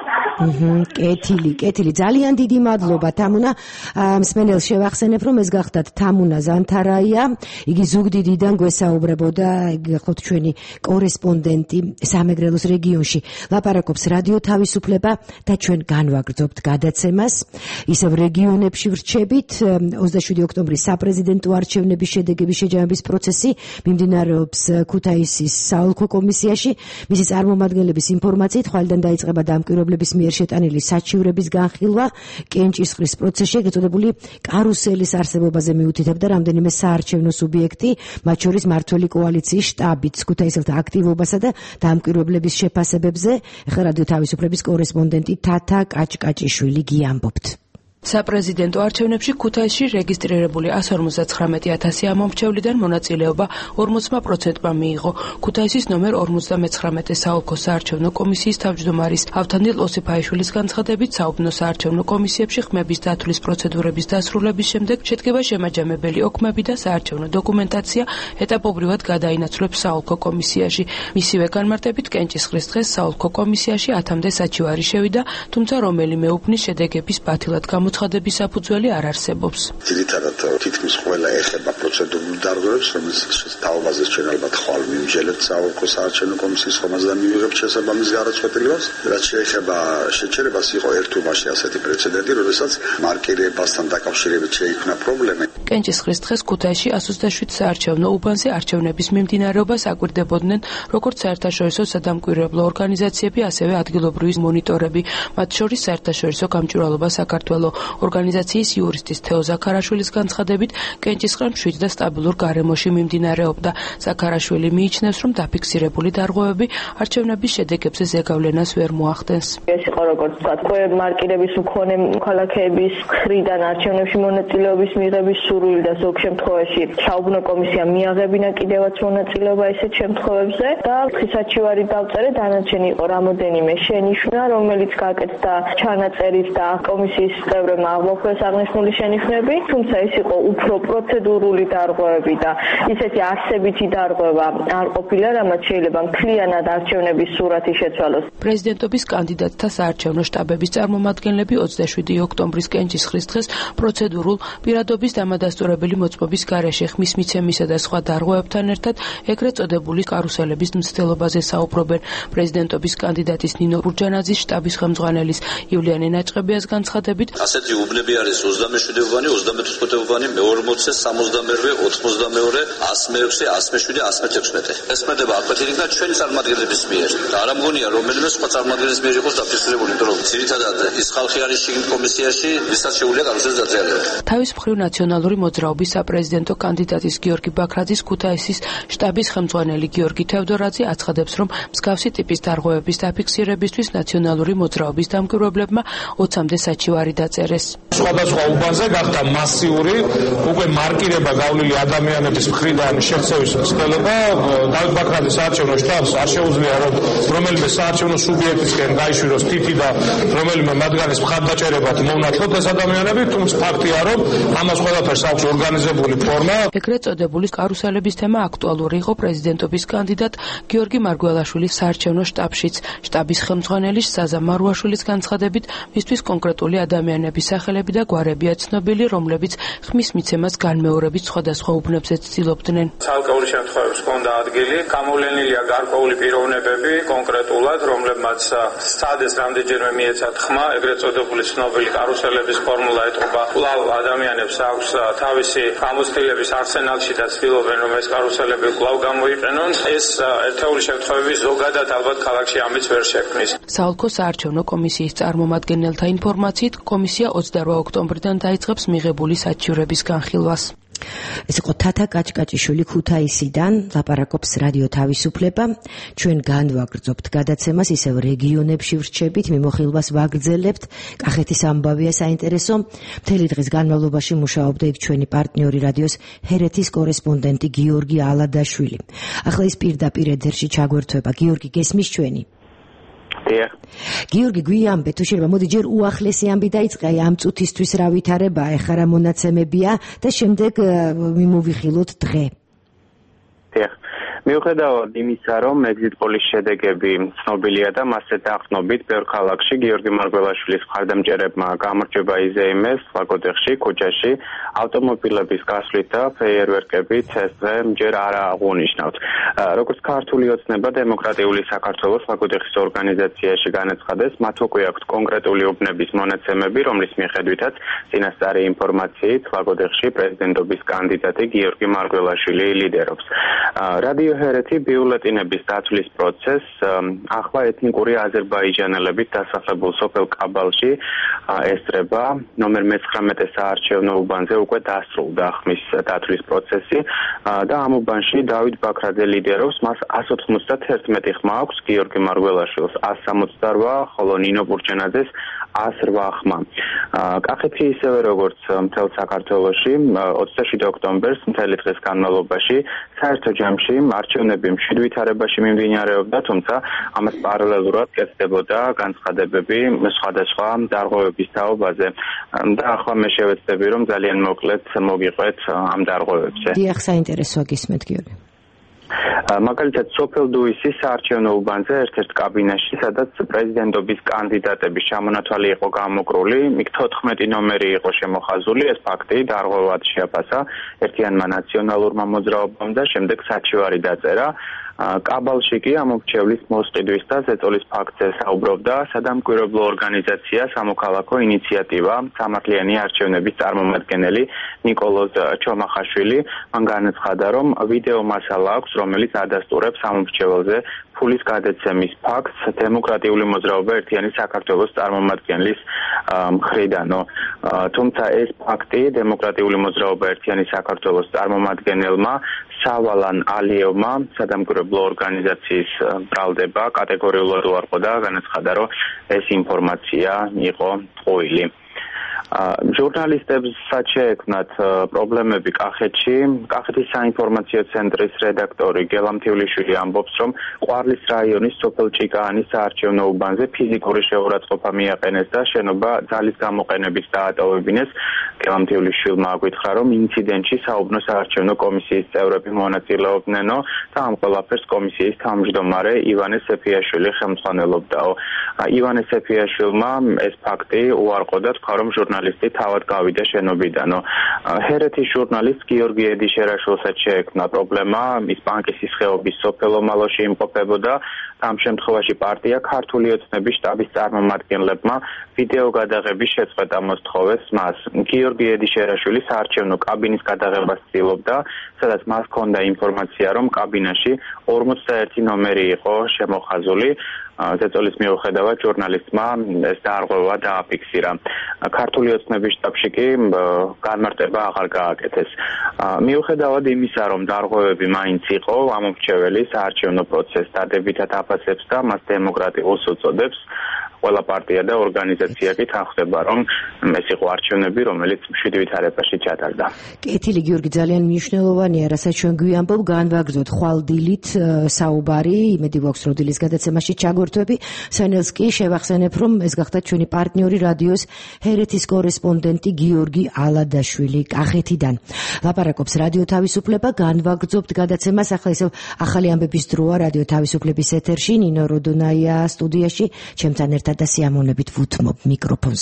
კეთილი, კეთილი, ძალიან დიდი მადლობა თამუნა. მსმენელს შევახსენებ, რომ ეს გახდათ თამუნა ზანთარაია, იგი ზუგდიდიდან გვესაუბრებოდა, იგი გახლავთ ჩვენი კორესპონდენტი სამეგრელოს რეგიონში. ლაპარაკობს რადიო თავისუფლება და ჩვენ განვაგრძობთ გადაცემას. ისევ რეგიონებში ვრჩებით. ოცდაშვიდი ოქტომბრის საპრეზიდენტო არჩევნების შედეგების შეჯამების პროცესი მიმდინარეობს ქუთაისის საოლქო კომისიაში. მისი წარმომადგენლების ინფორმაციით ხვალიდან დაიწყება დამკვირვებლების მიერ შეტანილი საჩივრების განხილვა. კენჭისყრის პროცესში ეგრეთწოდებული კარუსელის არსებობაზე მიუთითებდა რამდენიმე საარჩევნო სუბიექტი, მათ შორის მმართველი კოალიციის შტაბიც ქუთაისელთა აქტივობასა და დამკვირვებლების შეფასებებზე. ეხლა რადიო თავისუფლების კორესპონდენტი თათა კაჭკაჭიშვილი გიამბობთ. საპრეზიდენტო არჩევნებში ქუთაისში რეგისტრირებული εκατს ორმოცდათხრამეტი ათასი ამომრჩევლიდან მონაწილეობა ორმოც პროცენტმა მიიღო. ქუთაისის ნომერ ორმოცდამეცხრამეტე საოლქო საარჩევნო კომისიის თავმჯდომარის ავთანდილ ოსიფაიშვილის განცხადებით, საუბნო საარჩევნო კომისიებში ხმების დათვლის პროცედურების დასრულების შემდეგ შედგება შემაჯამებელი ოქმები და საარჩევნო დოკუმენტაცია ეტაპობრივად გადაინაცვლებს საოლქო კომისიაში. მისივე განმარტებით, კენჭისყრის დღეს საოლქო კომისიაში ათამდე საჩივარი შევიდა, თუმცა რომელიმე უბნის შედეგების ბათილად გამოცხადების საფუძველი არ არსებობს. ძირითადად თითქმის ყველა ეხება პროცედურულ დარღვევებს, რომელსაც თაობაზე ჩვენ ალბათ ხვალ მივიმჯელებთ საოლქო საარჩევნო კომისიის ხომას და მივიღებთ შესაბამის გარდაცვალებას. რაც შეეხება შეჩერებას, იყო ერთ უბანში ასეთი პრეცედენტი, როდესაც მარკირებასთან დაკავშირებით შეიქმნა პრობლემა. კენჭისყრის დღეს ქუთაისში εκατს ოცდაშვიდ საარჩევნო უბანზე არჩევნების მიმდინარეობას აკვირდებოდნენ როგორც საერთაშორისო სადამკვირვებლო ორგანიზაციები, ასევე ადგილობრივი მონიტორები, მათ შორის საერთაშორისო გამჭვირვალობა საქართველოს. ორგანიზაციის იურისტის თეო ზაქარაშვილის განცხადებით, კენჭისყრა მშვიდ და სტაბილურ გარემოში მიმდინარეობდა. ზაქარაშვილი მიიჩნევს, რომ დაფიქსირებული დარღვევები არჩევნების შედეგებზე ზეგავლენას ვერ მოახდენს. ეს იყო როგორც ვთქვათ, კვებ მარკირების მქონე ქალაქების მხრიდან არჩევნებში მონაწილეობის მიღების სურვილი და ზოგ შემთხვევაში საუბნო კომისია მიაღებინა კიდევაც მონაწილეობა ესეთ შემთხვევებზე და ხისაჩივარი დავწერე, დანარჩენი იყო რამოდენიმე შენიშვნა, რომელიც გაკეთდა ჩანაწერით და კომისიის წევრებმა აღმოფხვრეს აღნიშნული შენიშვნები, თუმცა ეს იყო უფრო პროცედურული დარღვევები და ისეთი არსებითი დარღვევა არ ყოფილა, რამაც შეიძლება მთლიანად არჩევნების სურათი შეცვალოს. პრეზიდენტობის კანდიდატთა საარჩევნო შტაბების წარმომადგენლები ოცდაშვიდი ოქტომბრის კენჭისყრის დღეს პროცედურულ პირადობის დამადასტურებელი მოწმობის გარეშე ხმის მიცემისა და სხვა დარღვევებთან ერთად ეგრეთ წოდებული კარუსელების მცდელობაზე საუბრობენ. პრეზიდენტობის კანდიდატის ნინო ბურჯანაძის შტაბის ხელმძღვანელის ივლიანე ნაჭყებიას განცხადებით, ასეთი უბნები არის ოცდამეშვიდეობანი, ოცდამეთოთხმეტეობანი, მეორმოცე, სამოცდამერვე, ოთხმოცდამეორე, ასი მეექვსე, ასი მეშვიდე, ასი მეთექვსმეტე. ეს მედება აკვეთილი იქნა ჩვენი წარმომადგენლების მიერ. და არ ამგონია რომელიმე სხვა წარმომადგენლის მიერ იყოს დაფიქსირებული, იმიტომ რომ ძირითადად ის ხალხი არის შიგნით კომისიაში, ვისაც შეუძლია კარუსელს დაძიარება. თავის მხრივ ნაციონალური მოძრაობის საპრეზიდენტო კანდიდატის გიორგი ბაქრაძის ქუთაისის შტაბის ხელმძღვანელი გიორგი თევდორაძე აცხადებს, რომ მსგავსი ტიპის დარღვევების დაფიქსირებისთვის ნაციონალური მოძრაობის დამკვირვებლებმა ოცამდე საჩივარი დაწერეს. სხვადასხვა უბანზე გახდა მასიური უკვე მარკირება გავლილი ადამიანების მხრიდან შექცევის მცდელობა. დავით ბაქრაძის საარჩევნო შტაბს არ შეუძლია, რომ რომელიმე საარჩევნო სუბიექტისკენ გაიშვიროს თითი და რომელიმე მათგანის მხარდაჭერებად მოვნათლოთ ეს ადამიანები, თუმცა ფაქტია, რომ ამას ყველაფერს აქვს ორგანიზებული ფორმა. ეგრეთ წოდებული კარუსელების თემა აქტუალური იყო პრეზიდენტობის კანდიდატ გიორგი მარგველაშვილის საარჩევნო შტაბშიც. შტაბის ხელმძღვანელი საზა მარუაშვილის განცხადებით, მისთვის კონკრეტული ადამიანების სახელები და გვარებია ცნობილი, რომლებიც ხმის მიცემას განმეორებით სხვადასხვა უბნებზე ცდილობდნენ. ცალკეული შემთხვევების ჰქონდა ადგილი, გამოვლენილია გარკვეული პიროვნებები კონკრეტულად, რომლებმაც სცადეს რამდენჯერმე მიეცათ ხმა, ეგრეთ წოდებული ცნობილი კარუსელების ფორმულა ეტყობა. კვლავ ადამიანებს აქვს თავისი გამოცდილების არსენალში და ცდილობენ, რომ ეს კარუსელები კვლავ გამოიყენონ. ეს ერთეული შემთხვევები ზოგადად ალბათ ქალაქში ამის ვერ შექმნის. საოლქო საარჩევნო კომისიის წარმომადგენელთა ინფორმაციით, კომისია ოცდარვა ოქტომბრიდან დაიწყებს მიღებული საჩივრების განხილვას. ეს იყო თათა კაჭკაჭიშვილი ქუთაისიდან, ლაპარაკობს რადიო თავისუფლება. ჩვენ განვაგრძობთ გადაცემას, ისევ რეგიონებში ვრჩებით, მიმოხილვას ვაგრძელებთ. კახეთის ამბავია საინტერესო. მთელი დღის განმავლობაში მუშაობდა იქ ჩვენი პარტნიორი რადიოს ჰერეთის კორესპონდენტი გიორგი ალადაშვილი. ახლა ის პირდაპირ ეთერში ჩაგვერთვება. გიორგი, გესმის ჩვენი? გიორგი, გვიამბე, თუ შეიძლება, მოდი ჯერ უახლესი ამბი დაიწყე, აი ამ წუთისთვის რა ვითარებაა, ეხლა რა მონაცემებია და შემდეგ მიმოვიხილოთ დღე. მიუხედავად იმისა, რომ ეგზიტ პოლის შედეგები ცნობილია და მასზე დაყრდნობით ბევრ ქალაქში გიორგი მარგველაშვილის მხარდამჭერებმა გამარჯვება იზეიმეს ლაგოდეხში, ქუჩაში, ავტომობილების გასვლით და ფეიერვერკებით ეს დღე ჯერ არ აღუნიშნავთ. როგორც ქართული ოცნება დემოკრატიული საქართველოს ლაგოდეხის ორგანიზაციაში განაცხადეს, მათ უკვე აქვთ კონკრეტული უბნების მონაცემები, რომლის მიხედვითაც წინასწარი ინფორმაციით ლაგოდეხში პრეზიდენტობის კანდიდატი გიორგი მარგველაშვილი ლიდერობს. რადიო ჰერეთი ბიულეტინების დაცვლის პროცესს ახლა ეთნიკური აზერბაიჯანელებით დასახლებულ სოფელ კაბალში ესწრება. ნომერ მეცხრამეტე საარჩევნო უბანზე უკვე დასრულდა ხმის დაცვლის პროცესი და ამ უბანში დავით ბაქრაძე ლიდერობს, მას ასი ოცდაერთი ხმა აქვს, გიორგი მარგველაშვილს ასი სამოცდარვა, ხოლო ნინო ბურჯანაძეს ასი რვა ხმა. კახეთი ისევე როგორც მთელ საქართველოში ოცდაშვიდი ოქტომბერს მთელი დღის განმავლობაში საერთო ჯამში არჩევნები მშვიდ ვითარებაში მიმდინარეობდა, თუმცა ამას პარალელურად კეთდებოდა განცხადებები სხვადასხვა დარღვევების თაობაზე. და ახლა მე შევეცდები, რომ ძალიან მოკლედ მოგიყვეთ ამ დარღვევებზე. დიახ, საინტერესოა გისმენთ, გიორგი. მაგალითად, სოფელ დუისის საარჩევნო უბანზე ერთ-ერთ კაბინაში, სადაც პრეზიდენტობის კანდიდატების ჩამონათვალი იყო გამოკრული, იქ თოთხმეტი ნომერი იყო შემოხაზული, ეს ფაქტი დარღვევად შეაფასა ერთიანმა ნაციონალურმა მოძრაობამ და შემდეგ საჩივარი დაწერა. კაბალში კი ამორჩევლის მოსყიდვის და ზეწოლის ფაქტზე საუბრობდა სადამკვირვებლო ორგანიზაცია სამოქალაქო ინიციატივა სამართლიანი არჩევნების წარმომადგენელი ნიკოლოზ ჩომახაშვილი. მან განაცხადა, რომ ვიდეო მასალა აქვს, რომელიც ადასტურებს სამომრჩეველზე ფულის გადაცემის ფაქტს დემოკრატიული მოძრაობა ერთიანი საქართველოს წარმომადგენლის მხრიდანო. თუმცა ეს ფაქტი დემოკრატიული მოძრაობა ერთიანი საქართველოს წარმომადგენელმა სავალან ალიევმა სადამკვირვებლო ორგანიზაციის ბრალდება კატეგორიულად უარყო და განაცხადა, რომ ეს ინფორმაცია იყო ტყუილი. ჟურნალისტებსაც შეექმნათ პრობლემები კახეთში. კახეთის საინფორმაციო ცენტრის რედაქტორი გელამთივლიშვილი ამბობს, რომ ყვარლის რაიონის სოფელ ჭიკაანის საარჩევნო უბანზე ფიზიკური შეურაცხყოფა მიაყენეს და შენობა ძალის გამოყენებით დაატოვებინეს. გელამთივლიშვილმა აგვითხრა, რომ ინციდენტში საუბნო საარჩევნო კომისიის წევრები მონაწილეობდნენო და ამ ყველაფერს კომისიის თავმჯდომარე ივანე სეფიაშვილი ხელმძღვანელობდაო. ივანე სეფიაშვილმა ეს ფაქტი უარყო და თქვა, რომ ჟურნალისტი თავად გავიდა შენობიდანო. ჰერეთის ჟურნალისტ გიორგი ედიშერაშვილსაც შეექმნა პრობლემა, ის პანკისის ხეობის სოფელ ომალოში იმყოფებოდა. ამ შემთხვევაში პარტია ქართული ოცნების შტაბის წარმომადგენლებმა ვიდეო გადაღების შეწყვეტა მოსთხოვეს მას. გიორგი ედიშერაშვილი საარჩევნო კაბინის გადაღებას ცდილობდა, სადაც მას ჰქონდა ინფორმაცია, რომ კაბინაში ორმოცდაერთი ნომერი იყო შემოხაზული. ზეწოლის მიუხედავად ჟურნალისტმა ეს დარღვევა დააფიქსირა. ქართული ოცნების შტაბში კი განმარტება აღარ გააკეთეს. მიუხედავად იმისა, რომ დარღვევები მაინც იყო, ამომრჩეველი საარჩევნო პროცესს დადებითად აფასებს და მას დემოკრატიულს უწოდებს. ყველა პარტია და ორგანიზაცია კი თანხდება, რომ ეს იყო არჩევნები, რომელიც მშვიდ ვითარებაში ჩატარდა. კეთილი გიორგი, ძალიან მნიშვნელოვანია, რასაც ჩვენ გვიამბობ, განვაგრძოთ ხვალდილით საუბარი, იმედი გვაქვს, რომ დილის გადაცემაში ჩაგვერთვები. სენელს კი შევახსენებ, რომ ეს გახდა ჩვენი პარტნიორი რადიოს ჰერეთის კორესპონდენტი გიორგი ალადაშვილი კახეთიდან. ლაპარაკობს რადიო თავისუფლება, განვაგრძობთ გადაცემას. ახლა ისევ ახალი ამბების დროა რადიო თავისუფლების ეთერში, ნინო როდონაია სტუდიაში, ჩემთან ერთად და სიამოვნებით ვუთმობ მიკროფონს.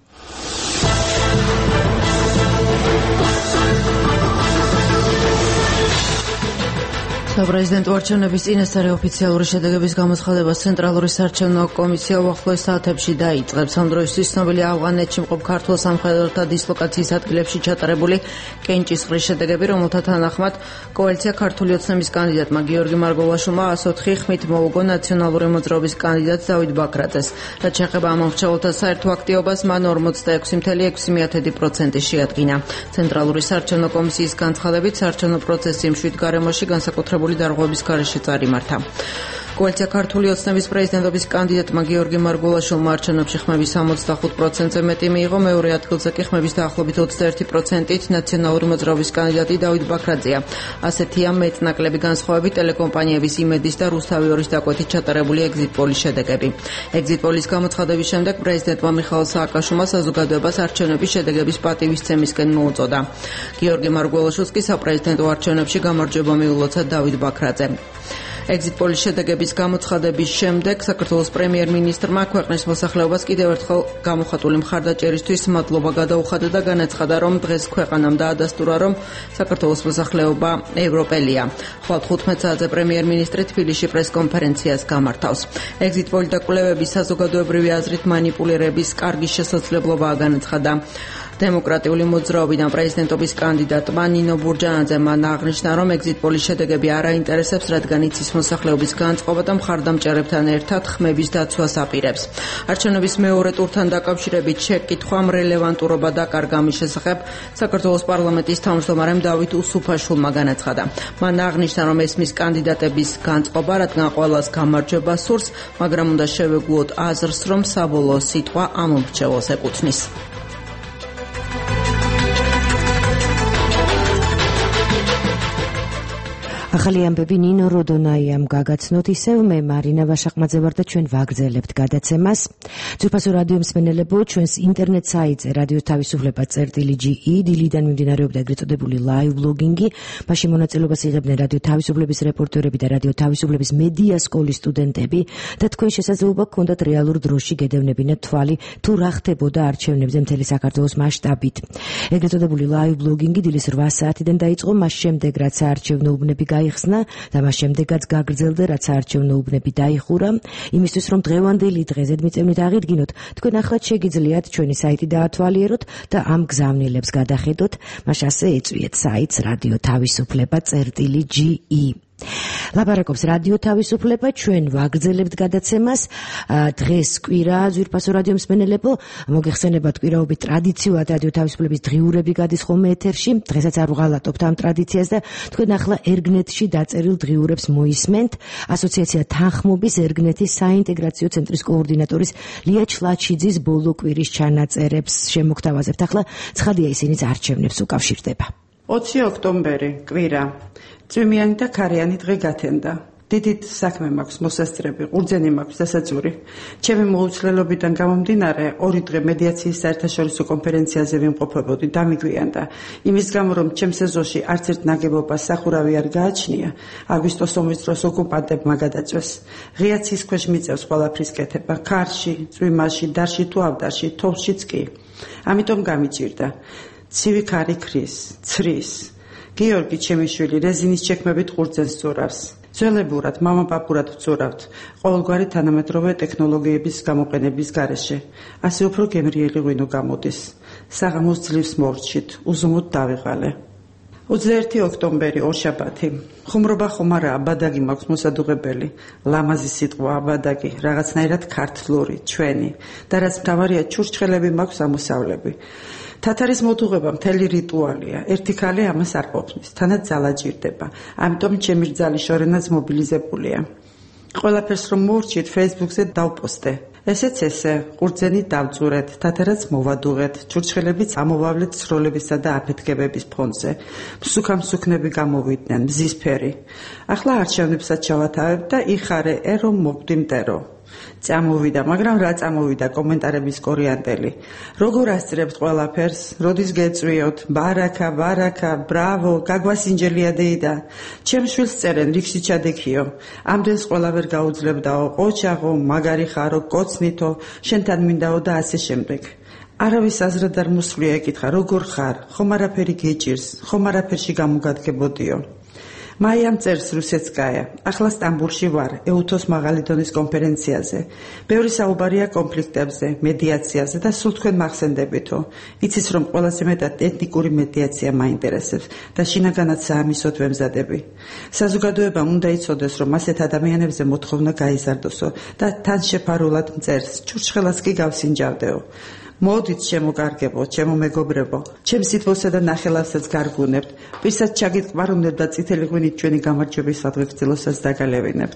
საპრეზიდენტო არჩევნების წინასწარი ოფიციალური შედეგების გამოცხადებას ცენტრალური საარჩევნო კომისია უახლოეს საათებში დაიწყებს. ამ დროისთვის ცნობილია ავღანეთში მყოფ ქართულ სამხედროთა დისლოკაციის ადგილებში ჩატარებული კენჭისყრის შედეგები, რომელთა თანახმად კოალიცია ქართული ოცნების კანდიდატმა გიორგი მარგულაშვილმა ას ოთხი ხმით მოუგო ნაციონალური მოძრაობის კანდიდატ დავით ბაქრაძეს. რაც შეეხება ამომრჩეველთა საერთო აქტივობას, მან ორმოცდაექვსი კoma ექვსი პროცენტი შეადგინა. ცენტრალური საარჩევნო კომისიის განცხადებით, საარჩევნო პროცესი მშვიდ გარემოში განსაკუთრებული დარღვევების გარეშე წარიმართა. კოალიცია ქართული ოცნების პრეზიდენტობის კანდიდატმა გიორგი მარგულაშვილმა არჩევნებში ხმების სამოცდახუთ პროცენტზე მეტი მიიღო, მეორე ადგილზე კი ხმების დაახლოებით ოცდაერთი პროცენტით ნაციონალური მოძრაობის კანდიდატი დავით ბაქრაძეა. ასეთია მეტნაკლები განსხვავებით ტელეკომპანიების იმედის და რუსთავი ორის დაკვეთით ჩატარებული ეგზიტ პოლის შედეგები. ეგზიტ პოლის გამოცხადების შემდეგ პრეზიდენტმა მიხაილ სააკაშვილმა საზოგადოებას არჩევნების შედეგების პატივისცემისკენ მოუწოდა. გიორგი მარგულაშვილს კი საპრეზიდენტო არჩევნებში გამარჯვება მიულოცა დავით ბაქრაძემ. ეგზიტ პოლის შედეგების გამოცხადების შემდეგ საქართველოს პრემიერ-მინისტრმა ქვეყნის მოსახლეობას კიდევ ერთხელ გამოხატული მხარდაჭერისთვის მადლობა გადაუხადა და განაცხადა, რომ დღეს ქვეყანამ დაადასტურა, რომ საქართველოს მოსახლეობა ევროპელია. ხვალ თხუთმეტ საათზე პრემიერ-მინისტრი თბილისში პრესკონფერენციას გამართავს. ეგზიტ პოლი და კვლევების საზოგადოებრივი აზრით манипуლირების კარგი შესაძლებლობაა, განაცხადა დემოკრატიული მოძრაობიდან პრეზიდენტობის კანდიდატმა ნინო ბურჯანაძე. მან აღნიშნა, რომ ეგზიტ პოლის შედეგები არ აინტერესებს, რადგან იცის მოსახლეობის განწყობა და მხარდამჭერებთან ერთად ხმების დაცვას აპირებს. არჩევნების მეორე ტურთან დაკავშირებით შეკითხვამ რელევანტურობა დაკარგა მის შესახებ საქართველოს პარლამენტის თავმჯდომარემ დავით უსუფაშვილმა განაცხადა. მან აღნიშნა, რომ ესმის კანდიდატების განწყობა, რადგან ყველას გამარჯვება სურს, მაგრამ უნდა შევეგუოთ აზრს, რომ საბოლოო სიტყვა ამომრჩეველს ეკუთვნის. ახალი ამბები ნინო როდონაიამ გაგაცნოთ, ისევ მე მარინა ვაშაყმაძე ვარ და ჩვენ ვაგრძელებთ გადაცემას. ძვირფასო რადიო მსმენელებო, ჩვენს ინტერნეტ საიტზე რადიო თავისუფლება წერტილი ჯი ი დილიდან მიმდინარეობდა ეგრეთ წოდებული ლაივ ბლოგინგი. მასში მონაწილეობას იღებდნენ რადიო თავისუფლების რეპორტერები და რადიო თავისუფლების მედია სკოლის სტუდენტები და თქვენ შესაძლებლობა გქონდათ რეალურ დროში გედევნებინათ თვალი თუ რა ხდებოდა არჩევნებზე მთელი საქართველოს მასშტაბით. ეგრეთ წოდებული ლაივ ბლოგინგი დილის რვა საათიდან დაიწყო, მას შემდეგ რაც საარჩევნო უბნები გაიხსნა და მას შემდეგაც გაგრძელდა, რაც საარჩევნო უბნები დაიხურა. იმისთვის, რომ დღევანდელი დღე ზედმიწევნით აღიდგინოთ, თქვენ ახლად შეგიძლიათ ჩვენი საიტი დაათვალიეროთ და ამ გზავნილებს გადახედოთ. მას ასე ეწვიეთ საიტს რადიო თავისუფლება წერტილი ჯი ი. ლაპარაკობს რადიო თავისუფლება, ჩვენ ვაგრძელებთ გადაცემას. დღეს კვირა ძვირფასო რადიო მსმენელებო, მოგეხსენებათ კვირაობით ტრადიციულად რადიო თავისუფლების დღიურები გადის ხოლმე ეთერში. დღესაც არ ვღალატობთ ამ ტრადიციას და თქვენ ახლა ერგნეტში დაწერილ დღიურებს მოისმენთ. ასოციაცია თანხმობის ერგნეთის საინტეგრაციო ცენტრის კოორდინატორის ლია ჩლაჩიძის ბოლო კვირის ჩანაწერებს შემოგთავაზებთ. ახლა ცხადია ისინიც არჩევნებს უკავშირდება. ოცი ოქტომბერი, კვირა. წვიმიანი და ქარიანი დღე გათენდა. დიდით საქმე მაქვს მოსასწრები, ყურძენი მაქვს დასაწური. ჩემი მოუცლელობიდან გამომდინარე, ორი დღე მედიაციის საერთაშორისო კონფერენციაზე ვიმყოფებოდი, დამიგვიანდა. იმის გამო, რომ ჩემს ეზოში არც ერთ ნაგებობას სახურავი არ გააჩნია, აგვისტოს ომის დროს ოკუპანტებმა გადაწვეს. ღია ცის ქვეშ მიწევს ყველაფრის კეთება, ქარში, წვიმაში, დარში თუ ავდარში, თოვლშიც კი. ამიტომ გამიჭირდა. ცივი ქარი ქრის, ცრის. გიორგი ჩემიშვილი რეზინის ჩექმებით ყურძენს წურავს. ძველებურად, მამაპაპურად ვწურავთ, ყოველგვარი თანამედროვე ტექნოლოგიების გამოყენების გარეშე. ასე უფრო გემრიელი ღვინო გამოდის. საღამოს ძლივს მორჩით, უზომოდ დავიღალე. ოცდაერთი ოქტომბერი, ორშაბათი. ხუმრობა ხომარაა, ბადაგი მაქვს მოსადუღებელი. ლამაზი სიტყვა აბადაგი, რაღაცნაირად ქართლური, ჩვენი. და რაც მთავარია, ჩურჩხელები მაქვს ამოსავლები. თათარის მოდუღება მთელი რიტუალია. ერთი ქალი ამას არ ყოფნის, თანაც ძალა ჭირდება. ამიტომ ჩემი რძალი შორენაც მობილიზებულია. ყველაფერს რომ მორჩით, Facebook-ზე დავპოსტე. ესეც ესე, ყურძენი დავწურეთ, თათარაც მოვადუღეთ, ჩურჩხელებიც ამოვავლეთ სროლებისა და აფეთქებების ფონზე. მსუქამსუქნები გამოვიდნენ, მზისფერი. ახლა არჩევნებსაც ჩავათავებ და იხარე, ერო მოგდი მტერო. წამოვიდა, მაგრამ რა წამოვიდა კომენტარების კორიანდელი. როგორ ასწრებთ ყველაფერს, როდის გეწვიოთ, ბარაკა, ბარაკა, ბრავო, გაგვასინჯელია დეიდა. ჩემ შვილს წერენ, რიგში ჩადექიო. ამდენს ყველა ვერ გაუძლებდაო, ყოჩაღო, მაგარი ხარო, კოცნითო, შენთან მინდაო და ასე შემდეგ. არავის აზრად არ მოსვლია ეკითხა, როგორ ხარ, ხომ არაფერი გეჭირს, ხომ არაფერში გამოგადგებოდიო. მაიამ წერს რუსეცკაია. ახლა სტამბულში ვარ, ეუთოს მაღალი დონის კონფერენციაზე. ბევრი საუბარია კონფლიქტებზე, მედიაციაზე და სულ თქვენ მახსენდებითო. იცით რომ ყველაზე მეტად ეთნიკური მედიაცია მაინტერესებს და შინაგანად საამისოდ ვემზადები. საზოგადოებამ უნდა იცოდეს, რომ ასეთ ადამიანებზე მოთხოვნა გაიზარდოსო და თან შეფარულად მწერს, ჩურჩხელას კი გავსინჯავდეო. მოდით შემოგარგებო, ჩემო მეგობრებო, ჩემ სიტყვასა და ნახელავსაც გარგუნებთ, ვისაც ჩაგიტყვარუნებთ და წითელი ღვინით ჩვენი გამარჯვების სადგერძელოსაც დაგალევინებთ.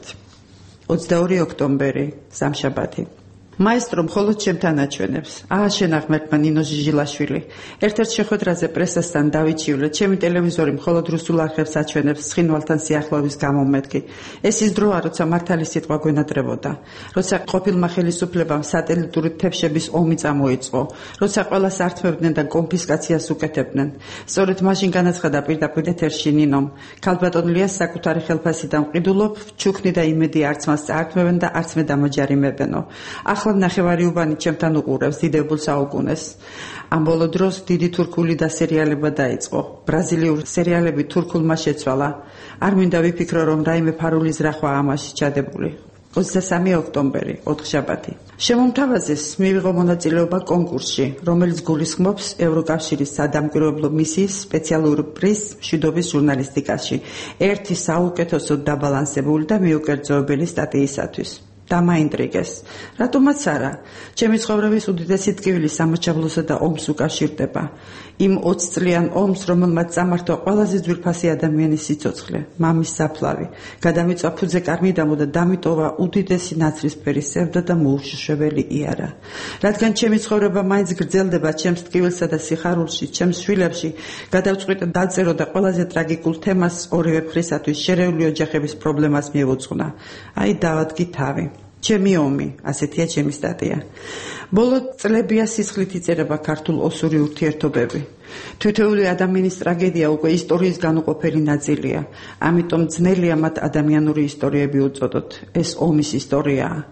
ოცდაორი ოქტომბერი, სამშაბათი. მაესტრო მხოლოდ ჩემთან აჩვენებს. აა შენ აღმერთმა ნინო ჟიჟილაშვილი. ერთ-ერთ შეხვედრაზე პრესასთან დავიჩივლე, ჩემი ტელევიზორი მხოლოდ რუსულ არხებს აჩვენებს ცხინვალთან სიახლოვის გამო მეთქი. ეს ის დროა, როცა მართალი სიტყვა გვენატრებოდა. როცა ყოფილმა ხელისუფლებამ სატელიტური თეფშების ომი წამოიწყო, როცა ყველას ართმევდნენ და კონფისკაციას უკეთებდნენ. სწორედ მაშინ განაცხადა პირდაპირ ეთერში ნინომ, ქალბატონ ლიას საკუთარი ხელფასიდან ვყიდულობ, ჩუქნი და იმედი არც მას წაართმევენ და არც მე დამაჯარიმებენო. ახლა ნახევარი უბანი ჩემთან უყურებს დიდებულ საუკუნეს. ამ ბოლო დროს დიდი თურქული დასერიალება დაიწყო. ბრაზილიური სერიალები თურქულმა შეცვალა. არ მინდა ვიფიქრო, რომ რაიმე ფარული ზრახვა ამაში ჩადებული. ოცდასამი ოქტომბერი, ოთხშაბათი. შემომთავაზეს მივიღო მონაწილეობა კონკურსში, რომელიც გულისხმობს ევროკავშირის სადამკვირვებლო მისიის სპეციალურ პრიზს მშვიდობის ჟურნალისტიკაში, ერთი საუკეთესო დაბალანსებული და მიუკერძოებელი სტატიისათვის. დამაინტრიგეს. რატომაც არა? ჩემი ცხოვრების უდიდესი ტკივილი სამაჩაბლოსა და ომს უკავშირდება. იმ ოცი წლიან ომს, რომელმაც წამართვა ყველაზე ძვირფასი ადამიანის სიცოცხლე, მამის საფლავი. გადამიწვა ფუძე კარმიდამო და დამიტოვა უდიდესი ნაცრისფერი სევდა და მოუშოშებელი იარა. რადგან ჩემი ცხოვრება მაინც გრძელდება ჩემს ტკივილსა და სიხარულში, ჩემს შვილებში, გადავწყვიტე დაწერო და ყველაზე ტრაგიკულ თემას ორივე მხრისათვის შერეული ოჯახების პრობლემას მიევუძღვნა. აი დავადგი თავი. ჩემი ომი, ასეთია ჩემი სტატია. ბოლო წლებია სისხლით იწერება ქართულ ოსური ურთიერთობები. თითოეული ადამიანის ტრაგედია უკვე ისტორიის განუყოფელი ნაწილია. ამიტომ ძნელია მათ ადამიანური ისტორიები უწოდოთ. ეს ომის ისტორიაა.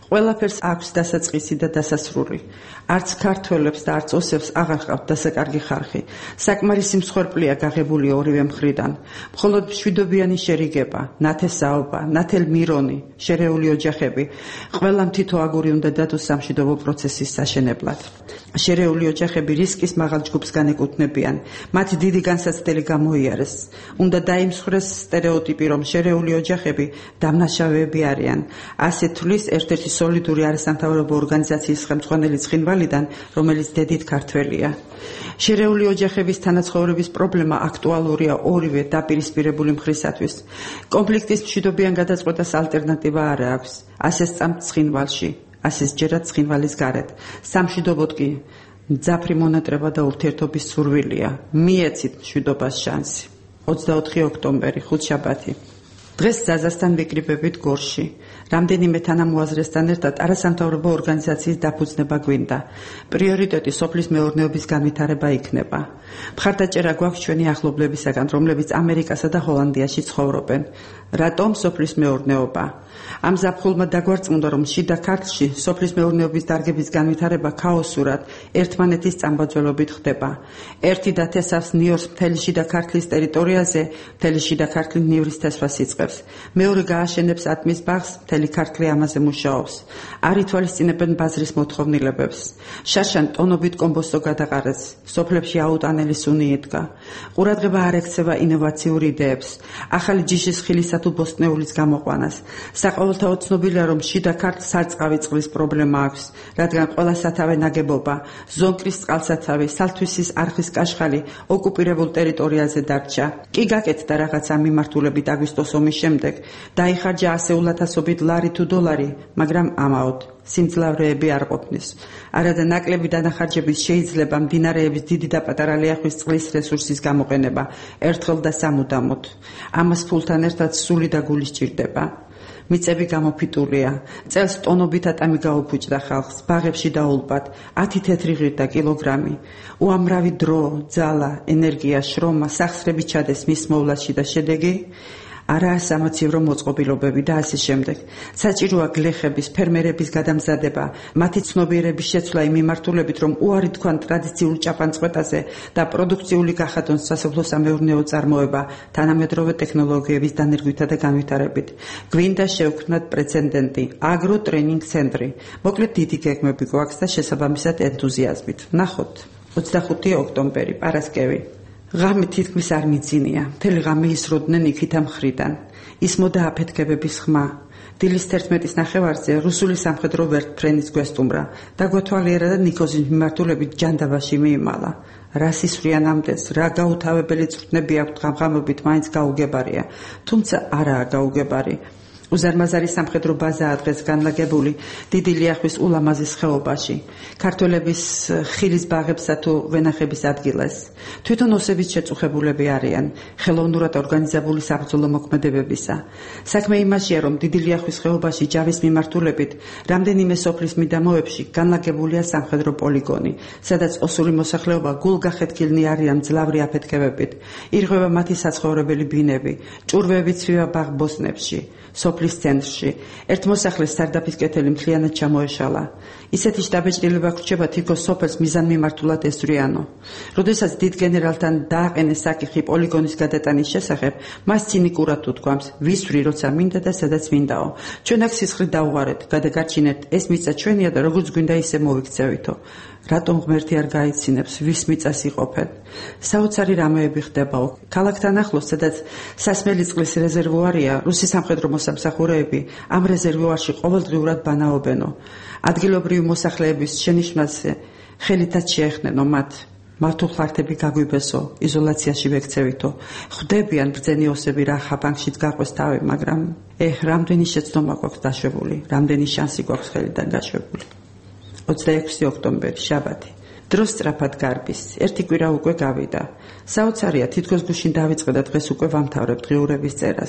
ყველაფერს აქვს დასაწყისი და დასასრული. არც ქართველებს და არც ოსებს აღარ ყავთ დასაკარგი ხარხი. საკმარისი მსხვერპლია გაღებული ორივე მხრიდან. მხოლოდ მშვიდობიანი შერიგება, ნათესაობა, ნათელმირონი, შერეული ოჯახები, ყველამ თითო აგური უნდა დადოს სამშვიდობო პროცესის საშენებლად. შერეული ოჯახები რისკის მაღალ ჯგუფს განეკუთვნებიან. მათ დიდი განსაცდელი გამოიარეს. უნდა დაიმსხვრეს სტერეოტიპი, რომ შერეული ოჯახები დამნაშავეები არიან. ასე თვლის ერთ-ერთი სოლიდური არასამთავრობო ორგანიზაციის ხელმძღვანელი ცხინვალიდან, რომელიც დედით ქართველია. შერეული ოჯახების თანაცხოვრების პრობლემა აქტუალურია ორივე დაპირისპირებული მხრისათვის. კონფლიქტის მშვიდობიან გადაწყვეტას ალტერნატივა არ აქვს. ასე სწამთ ცხინვალში, ასე სჯერათ ცხინვალის გარეთ. სამშვიდობოდ კი მძაფრი მონატრება და ურთიერთობის სურვილია. მიეცით მშვიდობას შანსი. ოცდაოთხი ოქტომბერი, ხუთშაბათი. დღეს ზაზასთან ვიკრიბებით გორში. რამდენიმე თანამოაზრესთან ერთად არასამთავრობო ორგანიზაციის დაფუძნება გვინდა. პრიორიტეტი სოფლის მეურნეობის განვითარება იქნება. მხარდაჭერა გვაქვს ჩვენი ახლობლებისაგან, რომლებიც ამერიკასა და ჰოლანდიაში ცხოვრობენ. რატომ სოფლის მეურნეობა? ამ ზაფხულმა დაგვარწმუნდა, რომ შიდა ქართლში სოფლის მეურნეობის დარგების განვითარება ქაოსურად ერთმანეთის წამბაძველობით ხდება. ერთი დათესავს ნიორს მთელი შიდა ქართლის ტერიტორიაზე, მთელი შიდა ქართლი ნივრის თესვას იწყებს. მეორე გააშენებს ატმის ბაღს, მთელი ქართლი ამაზე მუშაობს. არ ითვალისწინებენ ბაზრის მოთხოვნილებებს. შაშან ტონობით კომბოსტო გადაყარეს. სოფლებში აუტანელი სუნი იდგა. ყურადღება არ ექცევა ინოვაციური იდეებს, ახალი ჯიშის ხილისა თუ ბოსტნეულის გამოყვანას. საყოველთაო ცნობილია, რომ შიდა ქართლს სარწყავი წყლის პრობლემა აქვს, რადგან ყველა სათავე ნაგებობა, ზონკრის წყალსაცავი, სალთვისის არხის კაშხალი ოკუპირებულ ტერიტორიაზე დარჩა. კი გაკეთდა რაღაცა მიმართულებით აგვისტოს ომის შემდეგ, დაიხარჯა ასეულათასობით ლარი თუ დოლარი, მაგრამ ამაოდ სიმძლავრეები არ ყოფნის. არადა ნაკლები დანახარჯების შეიძლება მდინარეების დიდი და პატარა ლიახვის წყლის რესურსის გამოყენება, ერთხელ და სამუდამოდ. ამას ფულთან ერთად სული და გული სჭირდება. მიწები გამოფიტულია. წელს ტონობით ატამი გაუფუჭდა ხალხს, ბაღებში დაულბად, ათი თეთრი ღირდა კილოგრამი. უამრავი დრო, ძალა, ენერგია, შრომა, სახსრები ჩადეს მის მოვლაში და შედეგი არაა სამოცივრო მოწყობილობები და ასე შემდეგ. საჭიროა გლეხების, ფერმერების გადამზადება, მათი ცნობიერების შეცვლა იმ მიმართულებით, რომ უარი თქვან ტრადიციულ ჭაპანწყვეტაზე და პროდუქციული გახადონ სასოფლო-სამეურნეო წარმოება თანამედროვე ტექნოლოგიების დანერგვითა და განვითარებით. გვინდა შევქმნათ პრეცედენტი, აგრო ტრენინგ ცენტრი. მოკლედ დიდი გეგმები გვაქვს და შესაბამისად ენთუზიაზმით. ნახოთ. ოცდახუთი ოქტომბერი, პარასკევი. ღამე თითქმის არ მიძინია. მთელი ღამე ისროდნენ იქითა მხრიდან. ისმოდა აფეთქებების ხმა. დილის თერთმეტის ნახევარზე რუსული სამხედრო ვერტფრენის გვესტუმრა და გვეთვალიერა და ნიკოზის მიმართულებით ჯანდაბაში მიიმალა. რა სისვრიან ამდენს, რა გაუთავებელი წვრთნები აქვთ ღამღამობით, მაინც გაუგებარია. თუმცა არაა გაუგებარი. უზარმაზარი სამხედრო ბაზაა დღეს განლაგებული დიდი ლიახვის ულამაზის ხეობაში, ქართველების ხილის ბაღებსა თუ ვენახების ადგილას. თვითონ ოსების შეწუხებულები არიან, ხელოვნურად ორგანიზებული საბრძოლო მოქმედებებისა. საქმე იმაშია, რომ დიდი ლიახვის ხეობაში ჯავის მიმართულებით რამდენიმე სოფლის მიდამოებში განლაგებულია სამხედრო პოლიგონი, სადაც ოსური მოსახლეობა გულგახეთქილნი არიან მძლავრი აფეთქებებით. ირღვევა მათი საცხოვრებელი ბინები, ჭურვები ცვივა ბაღ-ბოსტნებში. სოფლის ცენტრში ერთ მოსახლეს სარდაფის კეთილი მთლიანად ჩამოეშალა. ისეთი შტაბეჭდილება გრჩება თითქოს სოფელს მიზანმიმართულად ესვრიანო. როდესაც დიდ გენერალთან დააყენეს საკითხი პოლიგონის გადატანის შესახებ, მას ცინიკურად უთქვამს, ვისვრი როცა მინდა და სადაც მინდაო. ჩვენ აქ სისხლით დავუღარეთ, გადაგარჩინეთ, ეს მიწა ჩვენია და როგორც გვინდა ისე მოვიქცევითო. რატომ ღმერთი არ გაიცინებს, ვის მიწას იყოფენ? საოცარი რამეები ხდებაო. ქალაქთან ახლოს, სადაც სასმელი წყლის რეზერვუარია, რუსი სამხედრო მოსამსახურეები ამ რეზერვუარში ყოველდღიურად ბანაობენო. ადგილობრივი მოსახლეების შენიშვნაზე ხელითაც შეეხნენო მათ. მართულ ხართები გაგვიბესო, იზოლაციაში ვექცევითო. ხვდებიან ბრძენი ოსები რა ხაბანკშიც გაყვეს თავი, მაგრამ ეჰ, რამდენი შეცდომა გვაქვს დაშვებული, რამდენი შანსი გვაქვს ხელიდან გაშვებული. ოცდაექვსი ოქტომბერი, შაბათი. დრო სწრაფად გარბის, ერთი კვირა უკვე გავიდა. საოცარია, თითქოს გუშინ დავიწყე და დღეს უკვე ვამთავრებ დღიურების წერას.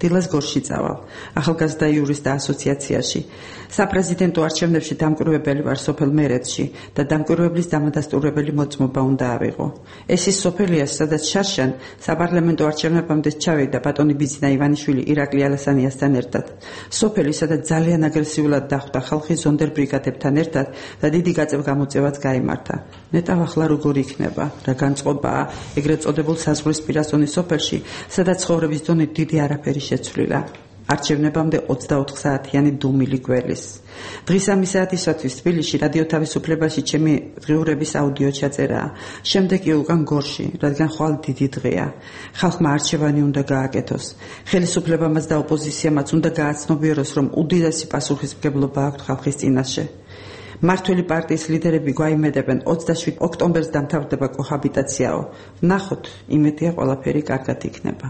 დილას გორში წავალ ახალგაზრდა იურისტთა ასოციაციაში. საპრეზიდენტო არჩევნებში დამკვირვებელი ვარ სოფელ მერეთში და დამკვირვებლის დამადასტურებელი მოწმობა უნდა ავიღო. ეს ის სოფელია, სადაც შარშან საპარლამენტო არჩევნებამდე ჩავიდა ბატონი ბიძინა ივანიშვილი ირაკლი ალასანიასთან ერთად. სოფელი, სადაც ძალიან აგრესიულად დახვდა ხალხი ზონდერ ბრიგადებთან ერთად და დიდი გაწევ-გამოწევაც გაიმართა. ნეტავ ახლა როგორ იქნება? რა განწყობაა ეგრეთ წოდებულ საზღვრისპირა ზონის სოფელში, სადაც ცხოვრების დონით დიდი არაფერი შეცვლილა. არჩევნებამდე ოცდაოთხ საათიანი დუმილი გველის. დღის ამი საათისათვის თბილისში რადიო თავისუფლებაში ჩემი დღიურების აუდიო ჩაწერაა. შემდეგ კი უკან გორში, რადგან ხვალ დიდი დღეა. ხალხმა არჩევანი უნდა გააკეთოს. ხელისუფლებამაც და ოპოზიციამაც უნდა გააცნობიეროს, რომ უდიდესი პასუხისმგებლობა აქვთ ხალხის წინაშე. მართველი პარტიის ლიდერები გვაიმედებენ ოცდაშვიდ ოქტომბერს დამთავრდება კოჰაბიტაციაო. ვნახოთ, იმედია ყველაფერი კარგად იქნება.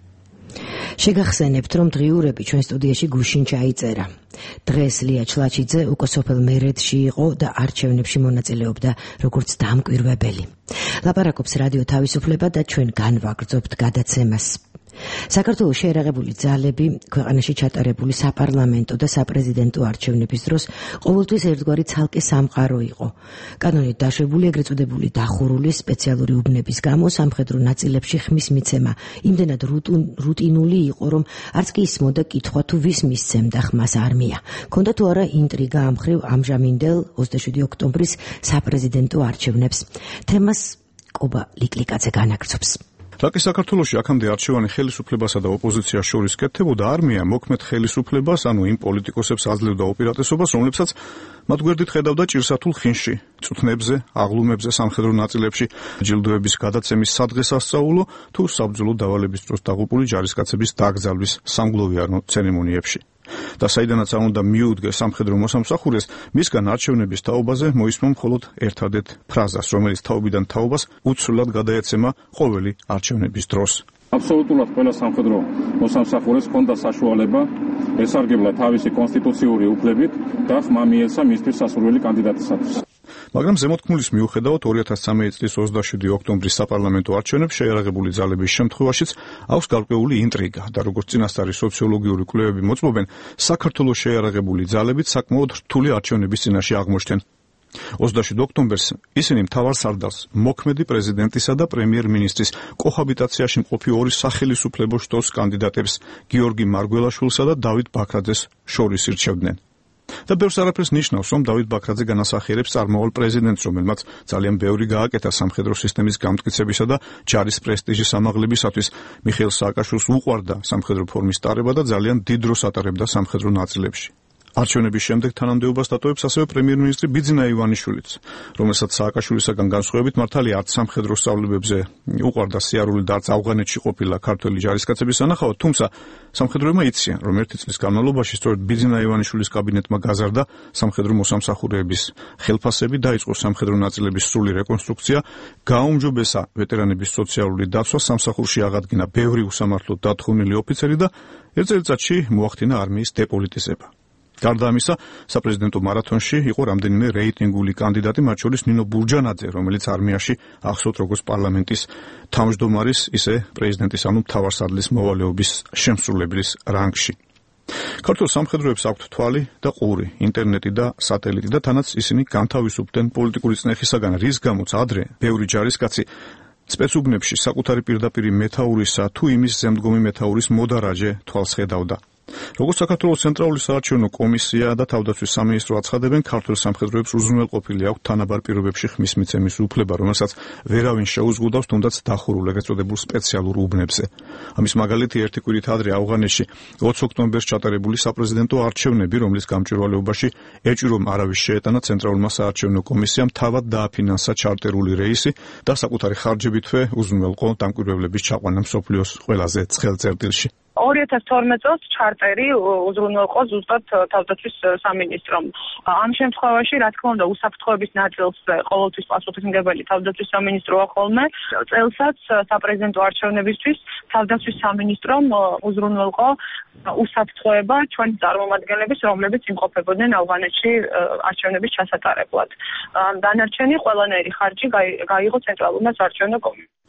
შეგახსენებთ, რომ დღიურები ჩვენ სტუდიაში გუშინ ჩაიწერა. დღეს ლია ჩლაჩიძე უკვე სოფელ მერეთში იყო და არჩევნებში მონაწილეობდა როგორც დამკვირვებელი. ლაპარაკობს რადიო თავისუფლება და ჩვენ განვაგრძობთ გადაცემას. საქართველოს შეერაღებული ძალები ქვეყანაში ჩატარებული საპარლამენტო და საპრეზიდენტო არჩევნების დროს ყოველთვის ერთგვარი ცალკე სამყარო იყო. კანონით დაშვებული ეგრეთ წოდებული დახურული სპეციალური უბნების გამო სამხედრო ნაწილებში ხმის მიცემა იმდენად რუტინული იყო, რომ არც კი ისმოდა კითხვა თუ ვის მისცემდა ხმას არმია. ქონდა თუ არა ინტრიგა ამ მხრივ ამჟამინდელ ოცდაშვიდი ოქტომბრის საპრეზიდენტო არჩევნებს. თემას კობა ლიკლიკაძე განაგრძობს. რაკი საქართველოში აქამდე არჩევანი ხელისუფლებასა და ოპოზიციას შორის კეთდებოდა, არმია მოქმედ ხელისუფლებას, ანუ იმ პოლიტიკოსებს აძლევდა უპირატესობას, რომლებსაც მათ გვერდით ხედავდა ჭირსათულ ხინში, წუთნებზე, აღლუმებზე, სამხედრო ნაწილებში, ჯილდოების გადაცემის სადღესასწაულო თუ საბრძოლო დავალების დროს დაღუპული ჯარისკაცების დაკრძალვის სამგლოვიარო ცერემონიებში. და საიდანაც არ უნდა მიუდგეს სამხედრო მოსამსახურეს, მისგან არჩევნების თაობაზე მოისმა მხოლოდ ერთადერთ ფრაზას, რომელიც თაობიდან თაობას უცვლად გადაეცემა ყოველი არჩევნების დროს. აბსოლუტურად ყველა სამხედრო მოსამსახურეს ჰქონდა საშუალება ესარგებლა თავისი კონსტიტუციური უფლებით და ხმა მიეცა მისთვის სასურველი კანდიდატისათვის. მაგრამ ზემოთქმულის მიუხედავად ორი ათას ცხრამეტი წლის ოცდაშვიდი ოქტომბრის საპარლამენტო არჩევნებს შეიარაღებული ძალების შემთხვევაშიც აქვს გარკვეული ინტრიგა და როგორც წინასწარი სოციოლოგიური კვლევები მოწმობენ, საქართველოს შეიარაღებული ძალებით საკმაოდ რთული არჩევნების წინაშე აღმოჩნდნენ. ოცდაშვიდ ოქტომბერს ისინი მთავარ სარდალს, მოქმედი პრეზიდენტისა და პრემიერ-მინისტრის კოჰაბიტაციაში მყოფი ორი სახელისუფლებო შტოს კანდიდატებს, გიორგი მარგველაშვილსა და დავით ბაქრაძეს შორის ირჩევდნენ. და ბევრს არაფერს ნიშნავს, რომ დავით ბაქრაძე განასახიერებს წარმავალ პრეზიდენტს, რომელმაც ძალიან ბევრი გააკეთა სამხედრო სისტემის გამტკიცებისა და ჯარის პრესტიჟის ამაღლებისათვის. მიხეილ სააკაშვილს უყვარდა სამხედრო ფორმის ტარება და ძალიან დიდ დროს ატარებდა სამხედრო ნაწილებში. არჩევნების შემდეგ თანამდებობას დატოვებს ასევე პრემიერ-მინისტრი ბიძინა ივანიშვილიც, რომელსაც სააკაშვილისაგან განსხვავებით მართალია არც სამხედრო სწავლებებზე უყვარდა სიარული და არც ავღანეთში ყოფილა ქართველი ჯარისკაცების სანახავად, თუმცა სამხედროებმა იციან, რომ ერთი წლის განმავლობაში სწორედ ბიძინა ივანიშვილის კაბინეტმა გაზარდა სამხედრო მოსამსახურეების ხელფასები, დაიწყო სამხედრო ნაწილების სრული რეკონსტრუქცია, გააუმჯობესა ვეტერანების სოციალური დაცვა, სამსახურში აღადგინა ბევრი უსამართლოდ დათხოვნილი ოფიცერი და ერთ წელიწადში მოახდინა არმიის დეპოლიტიზება. გარდა ამისა, საპრეზიდენტო მარათონში იყო რამდენიმე რეიტინგული კანდიდატი, მათ შორის ნინო ბურჯანაძე, რომელიც არმიაში ახსოვთ როგორც პარლამენტის თავმჯდომარის, ისე პრეზიდენტის, ანუ მთავარსარდლის მოვალეობის შემსრულებლის რანგში. ქართულ სამხედროებს აქვთ თვალი და ყური, ინტერნეტი და სატელიტი და თანაც ისინი განთავისუფლდნენ პოლიტიკური წნეხისაგან, რის გამოც ადრე ბევრი ჯარისკაცი სპეცუბნებში საკუთარი პირდაპირი მეთაურისა თუ იმის ზემდგომი მეთაურის მოდარაჯე თვალს ხედავდა. როგორც საქართველოს ცენტრალური საარჩევნო კომისია და თავდაცვის სამინისტრო აცხადებენ, ქართულ სამხედროებს უზრუნველყოფილი აქვთ თანაბარ პირობებში ხმის მიცემის უფლება, რომელსაც ვერავინ შეუზღუდავს, თუნდაც დახურულ ეგრეთ წოდებულ სპეციალურ უბნებზე. ამის მაგალითი ერთი კვირით ადრე ავღანეთში ოცი ოქტომბერს ჩატარებული საპრეზიდენტო არჩევნები, რომლის გამჭვირვალეობაში ეჭვი არავის შეეტანა ცენტრალურმა საარჩევნო კომისიამ თავად დააფინანსა ჩარტერული რეისი და საკუთარი ხარჯებითვე უზრუნველყო დამკვირვებლების ჩაყვანა მსოფლიოს ყველაზე ცხელ წერტილში. ორი ათას თორმეტ წელს ჩარტერი უზრუნველყო ზუსტად თავდაცვის სამინისტრომ. ამ შემთხვევაში, რა თქმა უნდა, უსაფრთხოების ნაწილს ყოველთვის პასუხისმგებელი თავდაცვის სამინისტროა ხოლმე. წელსაც საპრეზიდენტო არჩევნებისთვის თავდაცვის სამინისტრომ უზრუნველყო უსაფრთხოება ჩვენი წარმომადგენლების, რომლებიც იმყოფებოდნენ ავღანეთში არჩევნების ჩასატარებლად. დანარჩენი ყველანაირი ხარჯი გაიღო ცენტრალურმა საარჩევნო კომისიამ.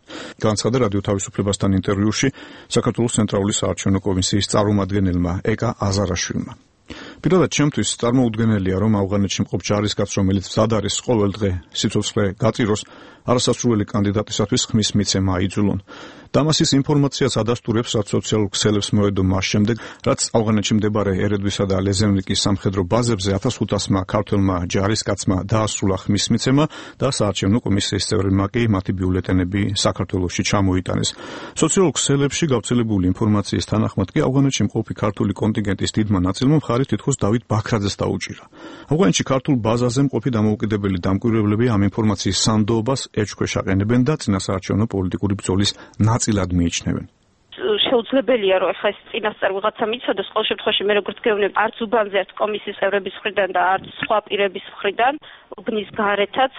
განცხადა რადიო თავისუფლებასთან ინტერვიუში საქართველოს ცენტრალური საარჩევნო კომისიის წარმომადგენელმა ეკა აზარაშვილმა. Პირადად ჩემთვის წარმოუდგენელია, რომ ავღანეთში მყოფ ჯარისკაც, რომელიც მზად არის ყოველ დღე სიცოცხლე გაწიროს, არასასურველი კანდიდატისათვის ხმის მიცემა აიძულონ. დამასის ინფორმაციას ადასტურებს, რაც სოციალურ ქსელებს მოედო მას შემდეგ, რაც ავღანეთში მდებარე ერედვისა და ლეზენვიკის სამხედრო ბაზებზე ათას ხუთასმა ქართველმა ჯარისკაცმა დაასრულა ხმის მიცემა და საარჩევნო კომისიის წევრებმა კი მათი ბიულეტენები საქართველოში ჩამოიტანეს. სოციალურ ქსელებში გავრცელებული ინფორმაციის თანახმად კი ავღანეთში მყოფი ქართული კონტინგენტის დიდმა ნაწილმა მხარი თითქოს დავით ბაქრაძეს დაუჭირა. ავღანეთში ქართულ ბაზაზე მყოფი დამოუკიდებელი დამკვირვებლები ამ ინფორმაციის სანდოობას ეჭქვეშ აყენებენ და წინასაარჩევნო პოლიტიკური ბრძოლის ნაწილად მიიჩნევენ. შეუძლებელია რომ ახლა ეს წინასწარ ვიღაცა მიცოდოს, ყოველ შემთხვევაში მე როგორც გეუბნები, არც უბანზე არც კომისიის წევრების მხრიდან და არც სხვა პირების მხრიდან უბნის გარეთაც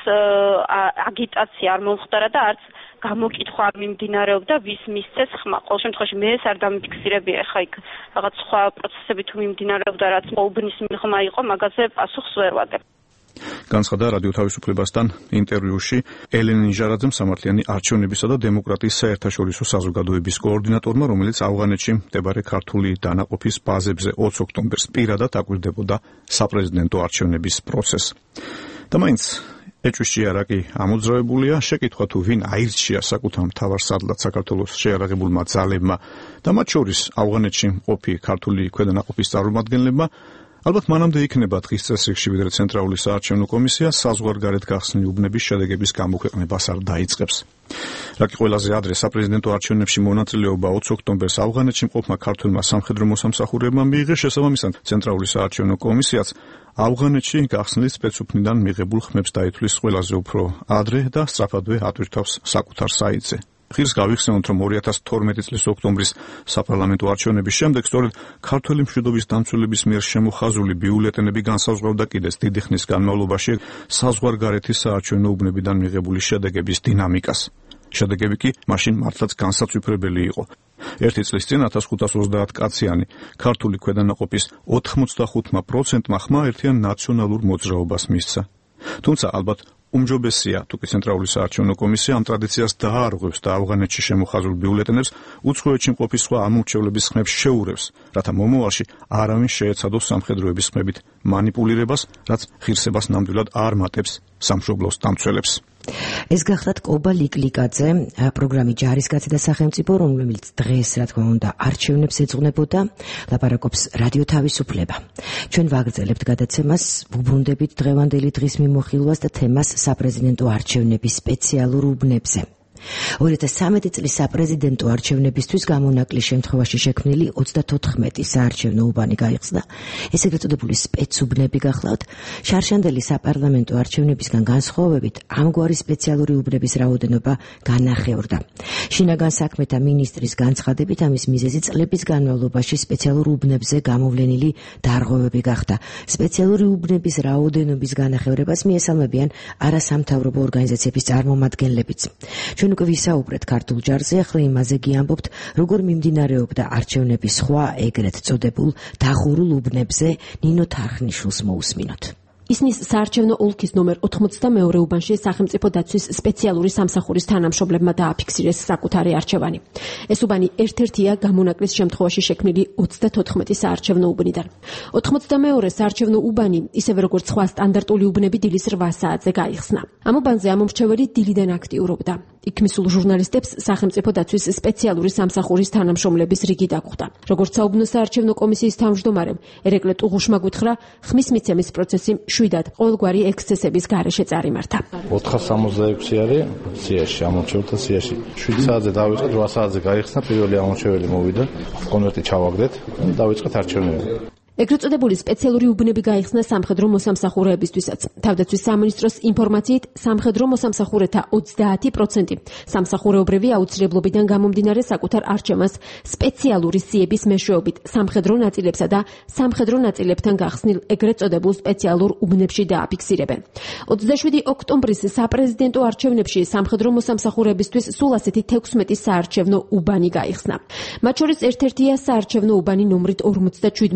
აგიტაცია არ მომხდარა და არც გამოკითხვა არ მიმდინარეობდა ვის მისცეს ხმა. ყოველ შემთხვევაში მე ეს არ დამიფიქსირებია, ახლა იქ რაღაც სხვა პროცესები თუ მიმდინარეობდა, რაც უბნის მიღმა იყო, მაგაზე პასუხს ვერ ვაგებ. განცხადა რადიო თავისუფლებასთან ინტერვიუში ელენე ნიჟარაძემ, სამართლიანი არჩევნებისა და დემოკრატიის საერთაშორისო საზოგადოების კოორდინატორმა, რომელიც ავღანეთში მდებარე ქართული დანაყოფის ბაზებზე ოც ოქტომბერს პირადად აკვირდებოდა საპრეზიდენტო არჩევნების პროცესს. და მაინც ეჭვის ჭიარაკი ამოძრავებულია, შეკითხვა თუ ვინ აირჩია საკუთარ მთავარ სარდლად საქართველოს შეიარაღებულმა ძალებმა და მათ შორის ავღანეთში მყოფი ქართული ქვედანაყოფის წარმომადგენლებმა, ალბათ მანამდე იქნება დღის წესრიგში, ვიდრე ცენტრალური საარჩევნო კომისია საზღვარგარეთ გახსნილი უბნების შედეგების გამოქვეყნებას არ დაიწყებს. რაკი ყველაზე ადრე საპრეზიდენტო არჩევნებში მონაწილეობა ოც ოქტომბერს ავღანეთში მყოფმა ქართულმა სამხედრო მოსამსახურეებმა მიიღეს, შესაბამისად ცენტრალური საარჩევნო კომისიაც ავღანეთში გახსნილი სპეცუფნიდან მიღებულ ხმებს დაითვლის ყველაზე უფრო ადრე და სწრაფადვე ატვირთავს საკუთარ საიტზე. ხილს გავიხსენოთ, რომ ორი ათას თორმეტი წლის ოქტომბრის საპარლამენტო არჩევნების შემდეგ სწორედ ქართველი მშვიდობის დამცველების მიერ შემოხაზული ბიულეტენები განსაზღვრავდა კიდეც დიდი ხნის განმავლობაში საზღვარგარეთის საარჩევნო უბნებიდან მიღებული შედეგების დინამიკას. შედეგები კი მაშინ მართლაც განსაცვიფრებელი იყო. ერთი წლის წინ ათას ხუთას ოცდაათ კაციანი ქართული ქვედანაყოფის ოთხმოცდახუთმა პროცენტმა ხმა ერთიან ნაციონალურ მოძრაობას მისცა. თუმცა ალბათ უმჯობესია, თუ კი ცენტრალური საარჩევნო კომისია ამ ტრადიციას დაარღვევს და ავღანეთში შემოხაზულ ბიულეტენებს უცხოეთში მყოფი სხვა ამორჩევლების ხმებს შეურევს, რათა მომავალში არავინ შეეცადოს სამხედროების ხმებით მანიპულირებას, რაც ღირსებას ნამდვილად არ მატებს სამშობლოს დამცველებს. ეს გახლავთ კობა ლიკლიკაძე, პროგრამი ჯარისკაცი და სახელმწიფო, რომელიც დღეს, რა თქმა უნდა, არჩევნებს ეძღვნებოდა, ლაპარაკობს რადიო თავისუფლება. ჩვენ ვაგრძელებთ გადაცემას, ვუბრუნდებით დღევანდელი დღის მიმოხილვას და თემას საპრეზიდენტო არჩევნების სპეციალურ უბნებზე. ორი ათას ცხრამეტი წლის საპრეზიდენტო არჩევნებისთვის გამონაკლის შემთხვევაში შექმნილი ოცდათოთხმეტი საარჩევნო უბანი გაიხსნა. ეს ეგრეთ წოდებული სპეცუბნები გახლავთ. შარშანდელი საპარლამენტო არჩევნებისგან განსხვავებით, ამგვარი სპეციალური უბნების რაოდენობა განახევრდა. შინაგან საქმეთა მინისტრის განცხადებით, ამის მიზეზი წლების განმავლობაში სპეციალურ უბნებზე გამოვლენილი დარღვევები გახდა. სპეციალური უბნების რაოდენობის განახევრებას მიესალმებიან არასამთავრობო ორგანიზაციების წარმომადგენლებიც. ჩვენ უკვე ვისაუბრეთ ქართულ ჯარზე, ახლა იმაზე გიამბობთ, როგორ მიმდინარეობდა არჩევნების სხვა ეგრეთ წოდებულ დახურულ უბნებზე. ნინო თარხნიშვილს მოусმინოთ. ისნის საარჩევნო ოლქის ნომერ ოთხმოცდამეორე უბანში სახელმწიფო დაცვის სპეციალური სამსახურის თანამშრომლებმა დააფიქსირეს საკუთარი არჩევანი. ეს უბანი ერთ-ერთია გამონაკლის შემთხვევაში შექმნილი ოცდათოთხმეტი საარჩევნო უბნიდან. ოთხმოცდამეორე საარჩევნო უბანი, ისევე როგორც სხვა სტანდარტული უბნები, დილის რვა საათზე გაიხსნა. ამ უბანზე ამომრჩეველი დილიდან აქტიურობდა. იქ მისულ ჟურნალისტებს სახელმწიფო დაცვის სპეციალური სამსახურის თანამშრომლების რიგი დაგვხვდა. როგორც საუბნო საარჩევნო კომისიის თავმჯდომარემ ერეკლე ტუღუშმა გითხრა, ხმის მიცემის პროცესი შვიდად ყოველგვარი ექსცესების გარეშე წარიმართა. ოთხას სამოცდაექვსი არის სიაში, ამორჩეულთა სიაში. შვიდ საათზე დავიწყეთ, რვა საათზე გაიხსნა, პირველი ამორჩეველი მოვიდა, კონვერტი ჩავაგდეთ და დავიწყეთ არჩევნები. ეგრეთ წოდებული სპეციალური უბნები გაიხსნა სამხედრო მოსამსახურეებისთვისაც. თავდაცვის სამინისტროს ინფორმაციით, სამხედრო მოსამსახურეთა ოცდაათი პროცენტი სამსახურეობრივი აუცილებლობიდან გამომდინარე საკუთარ არჩევანს სპეციალური სიების მეშვეობით სამხედრო ნაწილებსა და სამხედრო ნაწილებთან გახსნილ ეგრეთ წოდებულ სპეციალურ უბნებში დააფიქსირებენ. ოცდაშვიდი ოქტომბრის საპრეზიდენტო არჩევნებში სამხედრო მოსამსახურეებისთვის სულ ასეთი თექვსმეტი საარჩევნო უბანი გაიხსნა. მათ შორის ერთ-ერთია საარჩევნო უბანი ნომრით ორმოცდაჩვიდმეტი, სადაც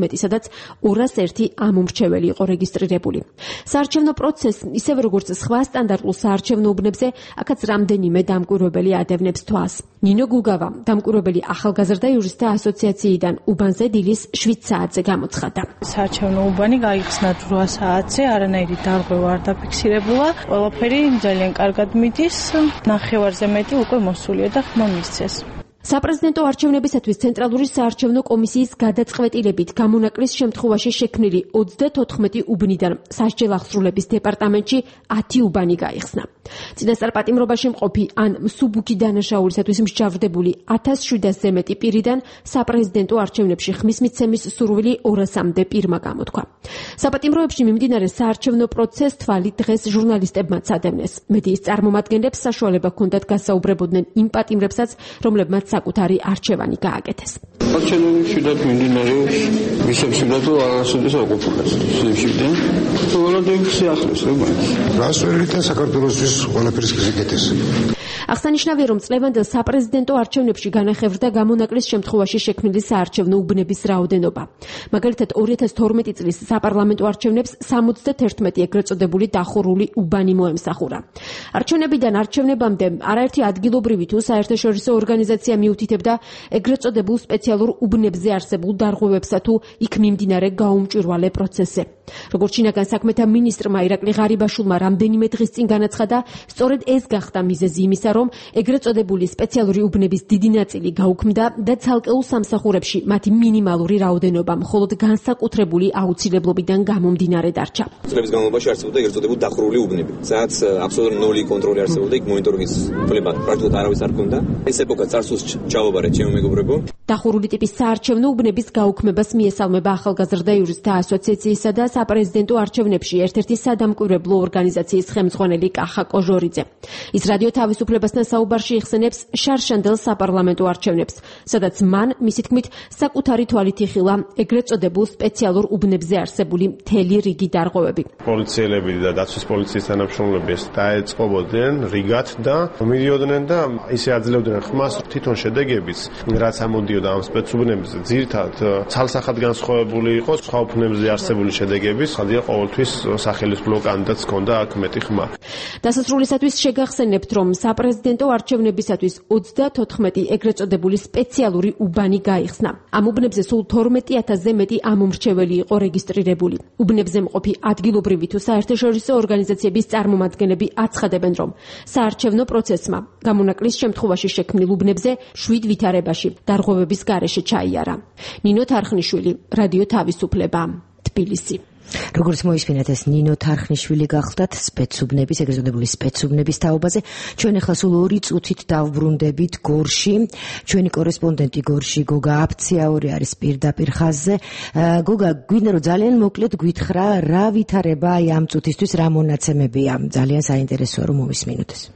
ორას ერთი ამომრჩეველი იყო რეგისტრირებული. საარჩევნო პროცესს, ისევე როგორც სხვა სტანდარტულ საარჩევნო უბნებზე, აქაც რამდენიმე დამკვირვებელი ადევნებს თვალს. ნინო გუგავა, დამკვირვებელი ახალგაზრდა იურისტთა ასოციაციიდან უბანზე დილის შვიდ საათზე გამოცხადდა. საარჩევნო უბანი გაიხსნა რვა საათზე, არანაირი დარღვევა არ დაფიქსირებულა. ყველაფერი ძალიან კარგად მიდის. ნახევარზე მეტი უკვე მოსულია და ხმა მისცეს. საპრეზიდენტო არჩევნებისათვის ცენტრალური საარჩევნო კომისიის გადაწყვეტილებით გამონაკლის შემთხვევაში შექმნილი ოცდათოთხმეტი უბნიდან სასჯელ აღსრულების დეპარტამენტში ათი უბანი გაიხსნა. წინასწარ პატიმრობაში მყოფი ან მსუბუქი დანაშაულისათვის მსჯავრდებული ათას შვიდასზე მეტი პირიდან საპრეზიდენტო არჩევნებში ხმის მიცემის სურვილი ორასამდე პირმა გამოთქვა. საპატიმროებში მიმდინარე საარჩევნო პროცესს თვალი დღეს ჟურნალისტებმაც ადევნეს. მედიის წარმომადგენლებს საშუალება ჰქონდათ გასაუბრებოდნენ იმ პატიმრებსაც, რომლებმაც საკუთარი არჩევანი გააკეთეს. არჩევნები შვიდად მიმდინარეობს, ვისებს შვიდად არასოდეს აყოფილას. შვიდიდან ყველადეksi ახლოს რა მაინც. რას ვერ გიტან საქართველოსთვის ყველაფერს გიგეთეს. აღსანიშნავია, რომ წლევანდელ საპრეზიდენტო არჩევნებში განახევრდა გამონაკლის შემთხვევაში შექმნილი საარჩევნო უბნების რაოდენობა. მაგალითად, ორი ათას თორმეტი წლის საპარლამენტო არჩევნებს სამოცდათერთმეტი ეგრეთ წოდებული დახურული უბანი მოემსახურა. არჩევნებიდან არჩევნებამდე არაერთი ადგილობრივი თუ საერთაშორისო ორგანიზაცია მიუთითებდა ეგრეთ წოდებულ სპეციალურ უბნებზე არსებულ დარღვევებსა თუ იქ მიმდინარე გაუმჭვირვალე პროცესზე. როგორც შინაგან საქმეთა მინისტრმა ირაკლი ღარიბაშვილმა რამდენიმე დღის წინ განაცხადა, სწორედ ეს გახდა მიზეზი იმისა, რომ ეგრეთ წოდებული სპეციალური უბნების დიდი ნაწილი გაუქმდა და ცალკეულ სამსახურებში მათი მინიმალური რაოდენობა მხოლოდ განსაკუთრებული აუცილებლობიდან გამომდინარე დარჩა. წლების განმავლობაში არსებობდა ეგრეთ წოდებული დახურული უბნები, სადაც აბსოლუტური ნული კონტროლი არსებობდა, იქ მონიტორინგის უფლება პრაქტიკულად არავის არ ჰქონდა. ეს ეპოქა წარსულს ჩაოვარეთ, ჩემო მეგობრებო. დახურული ტიპის საარჩევნო უბნების გაუქმებას მიესალმება ახალგაზრდა იურისტთა ასოციაციისა და საპრეზიდენტო არჩევნებში ერთ-ერთი სადამკვირვებლო ორგანიზაციის ხელმძღვანელი კახა კოჟორიძე. ის რადიო თავისუფლებასთან საუბარში იხსენებს შარშანდელ საპარლამენტო არჩევნებს, სადაც მან, მისი თქმით, საკუთარი თვალით იხილა ეგრეთ წოდებულ სპეციალურ უბნებზე არსებული მთელი რიგი დარღვევები. პოლიციელები და დაცვის პოლიციის თანამშრომლები დაეწყობოდნენ რიგად და მიდიოდნენ და ისე აძლევდნენ ხმას თვითონ შედეგების, რაც ამოდიოდა ამ სპეცუბნებზე, ძირითადად ცალსახად განსხვავებული იყო სხვა უბნებზე არსებული შედეგები, ხადია ყოველთვის სახელმწიფო კანდიდატს ჰქონდა აქ მეტი ხმა. დასასრულისათვის შეგახსენებთ, რომ საპრეზიდენტო არჩევნებისათვის ოცდათოთხმეტი ეგრეთ წოდებული სპეციალური უბანი გაიხსნა. ამ უბნებზე სულ თორმეტი ათასზე მეტი ამომრჩეველი იყო რეგისტრირებული. უბნებზე მყოფი ადგილობრივი თუ საერთაშორისო ორგანიზაციების წარმომადგენლები აცხადებენ, რომ საარჩევნო პროცესმა გამონაკლის შემთხვევაში შექმნილ უბნებზე შვიდ ვითარებაში დარღვევების გარეშე ჩაიარა. ნინო თარხნიშვილი, რადიო თავისუფლება, თბილისი. როგორც მოისმინეთ, ეს ნინო თარხნიშვილი გახლდათ სპეცუბნების, ეგრეთ წოდებული სპეცუბნების თაობაზე. ჩვენ ახლა სულ ორი წუთით დავბრუნდებით გორში. ჩვენი კორესპონდენტი გორში გოგა აფციაური არის პირდაპირ ხაზზე. გოგა, გვინდა რომ ძალიან მოკლედ გითხრა, რა ვითარება აი ამ წუთისთვის, რა მონაცემებია? ძალიან საინტერესოა რომ მოვისმინოთ ეს.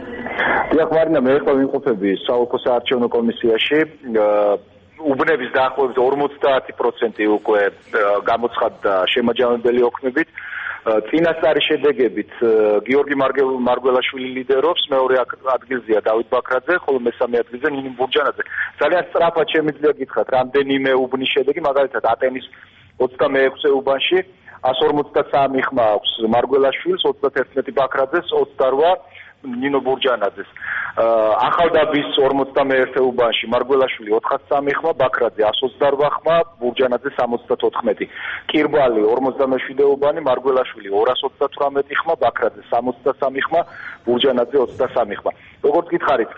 დიახ, მარინა, მე ხო ვიმყოფები საოლქო საარჩევნო კომისიაში. უბნების დაახლოებით ორმოცდაათი პროცენტი უკვე გამოცხადდა შემაჯამებელი ოქმებით. წინასწარი შედეგებით გიორგი მარგველაშვილი ლიდერობს, მეორე ადგილზეა დავით ბაქრაძე, ხოლო მესამე ადგილზე ნინო ბურჯანაძე. ძალიან სწრაფად შემიძლია გითხრათ, რამდენიმე უბნის შედეგი, მაგალითად ატენის ოცდამეექვსე უბანში εκατს ორმოცდასამი ხმა აქვს მარგველაშვილს, ოცდათერთმეტი ბაქრაძეს, ოცდარვა ნინო ბურჯანაძეს. ახალდაბის ორმოცდამეერთე უბანში მარგველაშვილი ოთხასამი ხმა, ბაქრაძე εκατს ოცდარვა ხმა, ბურჯანაძე სამოცდათოთხმეტი. კირბალი ორმოცდამეშვიდე უბანი, მარგველაშვილი ორას ოცდათვრამეტი ხმა, ბაქრაძე სამოცდასამი ხმა, ბურჯანაძე ოცდასამი ხმა. როგორც გითხარით,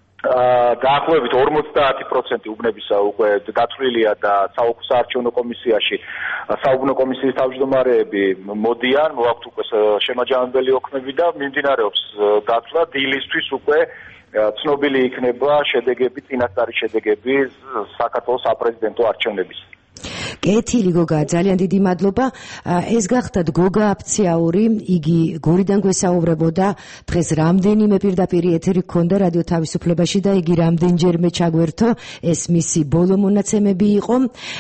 დაახლოებით ორმოცდაათი პროცენტი უბნებისა უკვე დათვლილია და საოლქო საარჩევნო კომისიაში საუბნო კომისიის თავმჯდომარეები მოდიან, მოაქვთ უკვე შემაჯამებელი ოქმები და მიმდინარეობს დათვლა. დილისთვის უკვე ცნობილი იქნება შედეგები, წინასწარი შედეგები საქართველოს საპრეზიდენტო არჩევნების. კეთილი გოგა, ძალიან დიდი მადლობა. ეს გახდათ გოგა აფციაური, იგი გორიდან გვესაუბრებოდა. დღეს რამდენიმე პირდაპირ ეთერი ჰქონდა რადიო თავისუფლებაში და იგი რამდენჯერმე ჩაგვერთო. ეს მისი ბოლო მონაცემები იყო.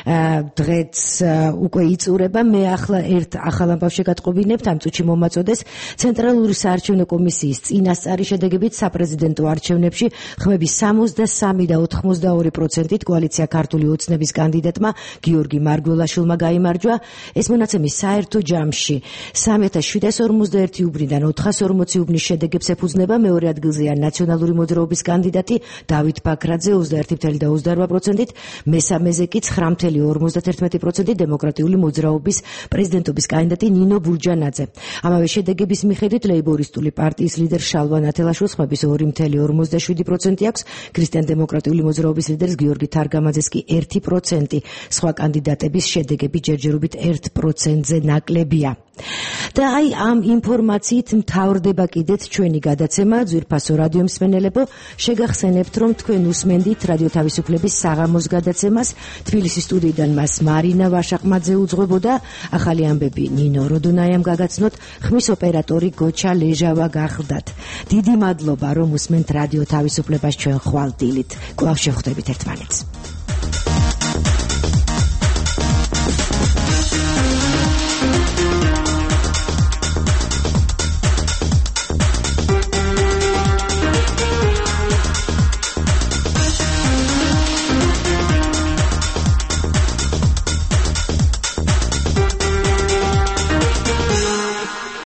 დღეც უკვე იწურება. მე ახლა ერთ ახალ ამბავს შეგატყობინებთ, ამ წუთში მომაწოდეს ცენტრალური საარჩევნო კომისიის წინასწარი შედეგებით საპრეზიდენტო არჩევნებში ხმების სამოცდასამი და ოთხმოცდაორი პროცენტით კოალიცია ქართული ოცნების კანდიდატმა გიორგი მარგველაშვილმა გაიმარჯვა. ეს მონაცემი საერთო ჯამში სამი ათას შვიდას ორმოცდაერთი უბნიდან ოთხას ორმოცი უბნის შედეგებს ეფუძნება. მეორე ადგილზეა ნაციონალური მოძრაობის კანდიდატი დავით ბაქრაძე ოცდაერთი ფაصლით ოცდაოთხ პროცენტით, მესამეზე კი ცხრა ფაصლით ორმოცდათერთმეტი პროცენტით დემოკრატიული მოძრაობის პრეზიდენტობის კანდიდატი ნინო ბურჯანაძე. ამავე შედეგების მიხედვით ლეიბორისტული პარტიის ლიდერ შალვა ნათელაშვილს ხმების ორი ფაصლით ორმოცდაშვიდი პროცენტი აქვს, ქრისტიან-დემოკრატიული მოძრაობის ლიდერს გიორგი თარგამაძეს კი ერთი პროცენტი. სხვა კანდიდატების შედეგები ჯერჯერობით ერთ პროცენტზე ნაკლებია. და აი ამ ინფორმაციით მთავრდება კიდეც ჩვენი გადაცემა. ძვირფასო რადიო მსმენელებო, შეგახსენებთ, რომ თქვენ უსმენდით რადიო თავისუფლების საღამოს გადაცემას. თბილისის სტუდიიდან მას მარინა ვაშაყმაძე უძღვებოდა. ახალი ამბები ნინო როდონაიამ გაგაცნოთ, ხმის ოპერატორი გოჩა ლეჟავა გახლდათ. დიდი მადლობა, რომ უსმენთ რადიო თავისუფლებას ჩვენ ხვალ დილით. კვლავ შევხვდებით ერთმანეთს.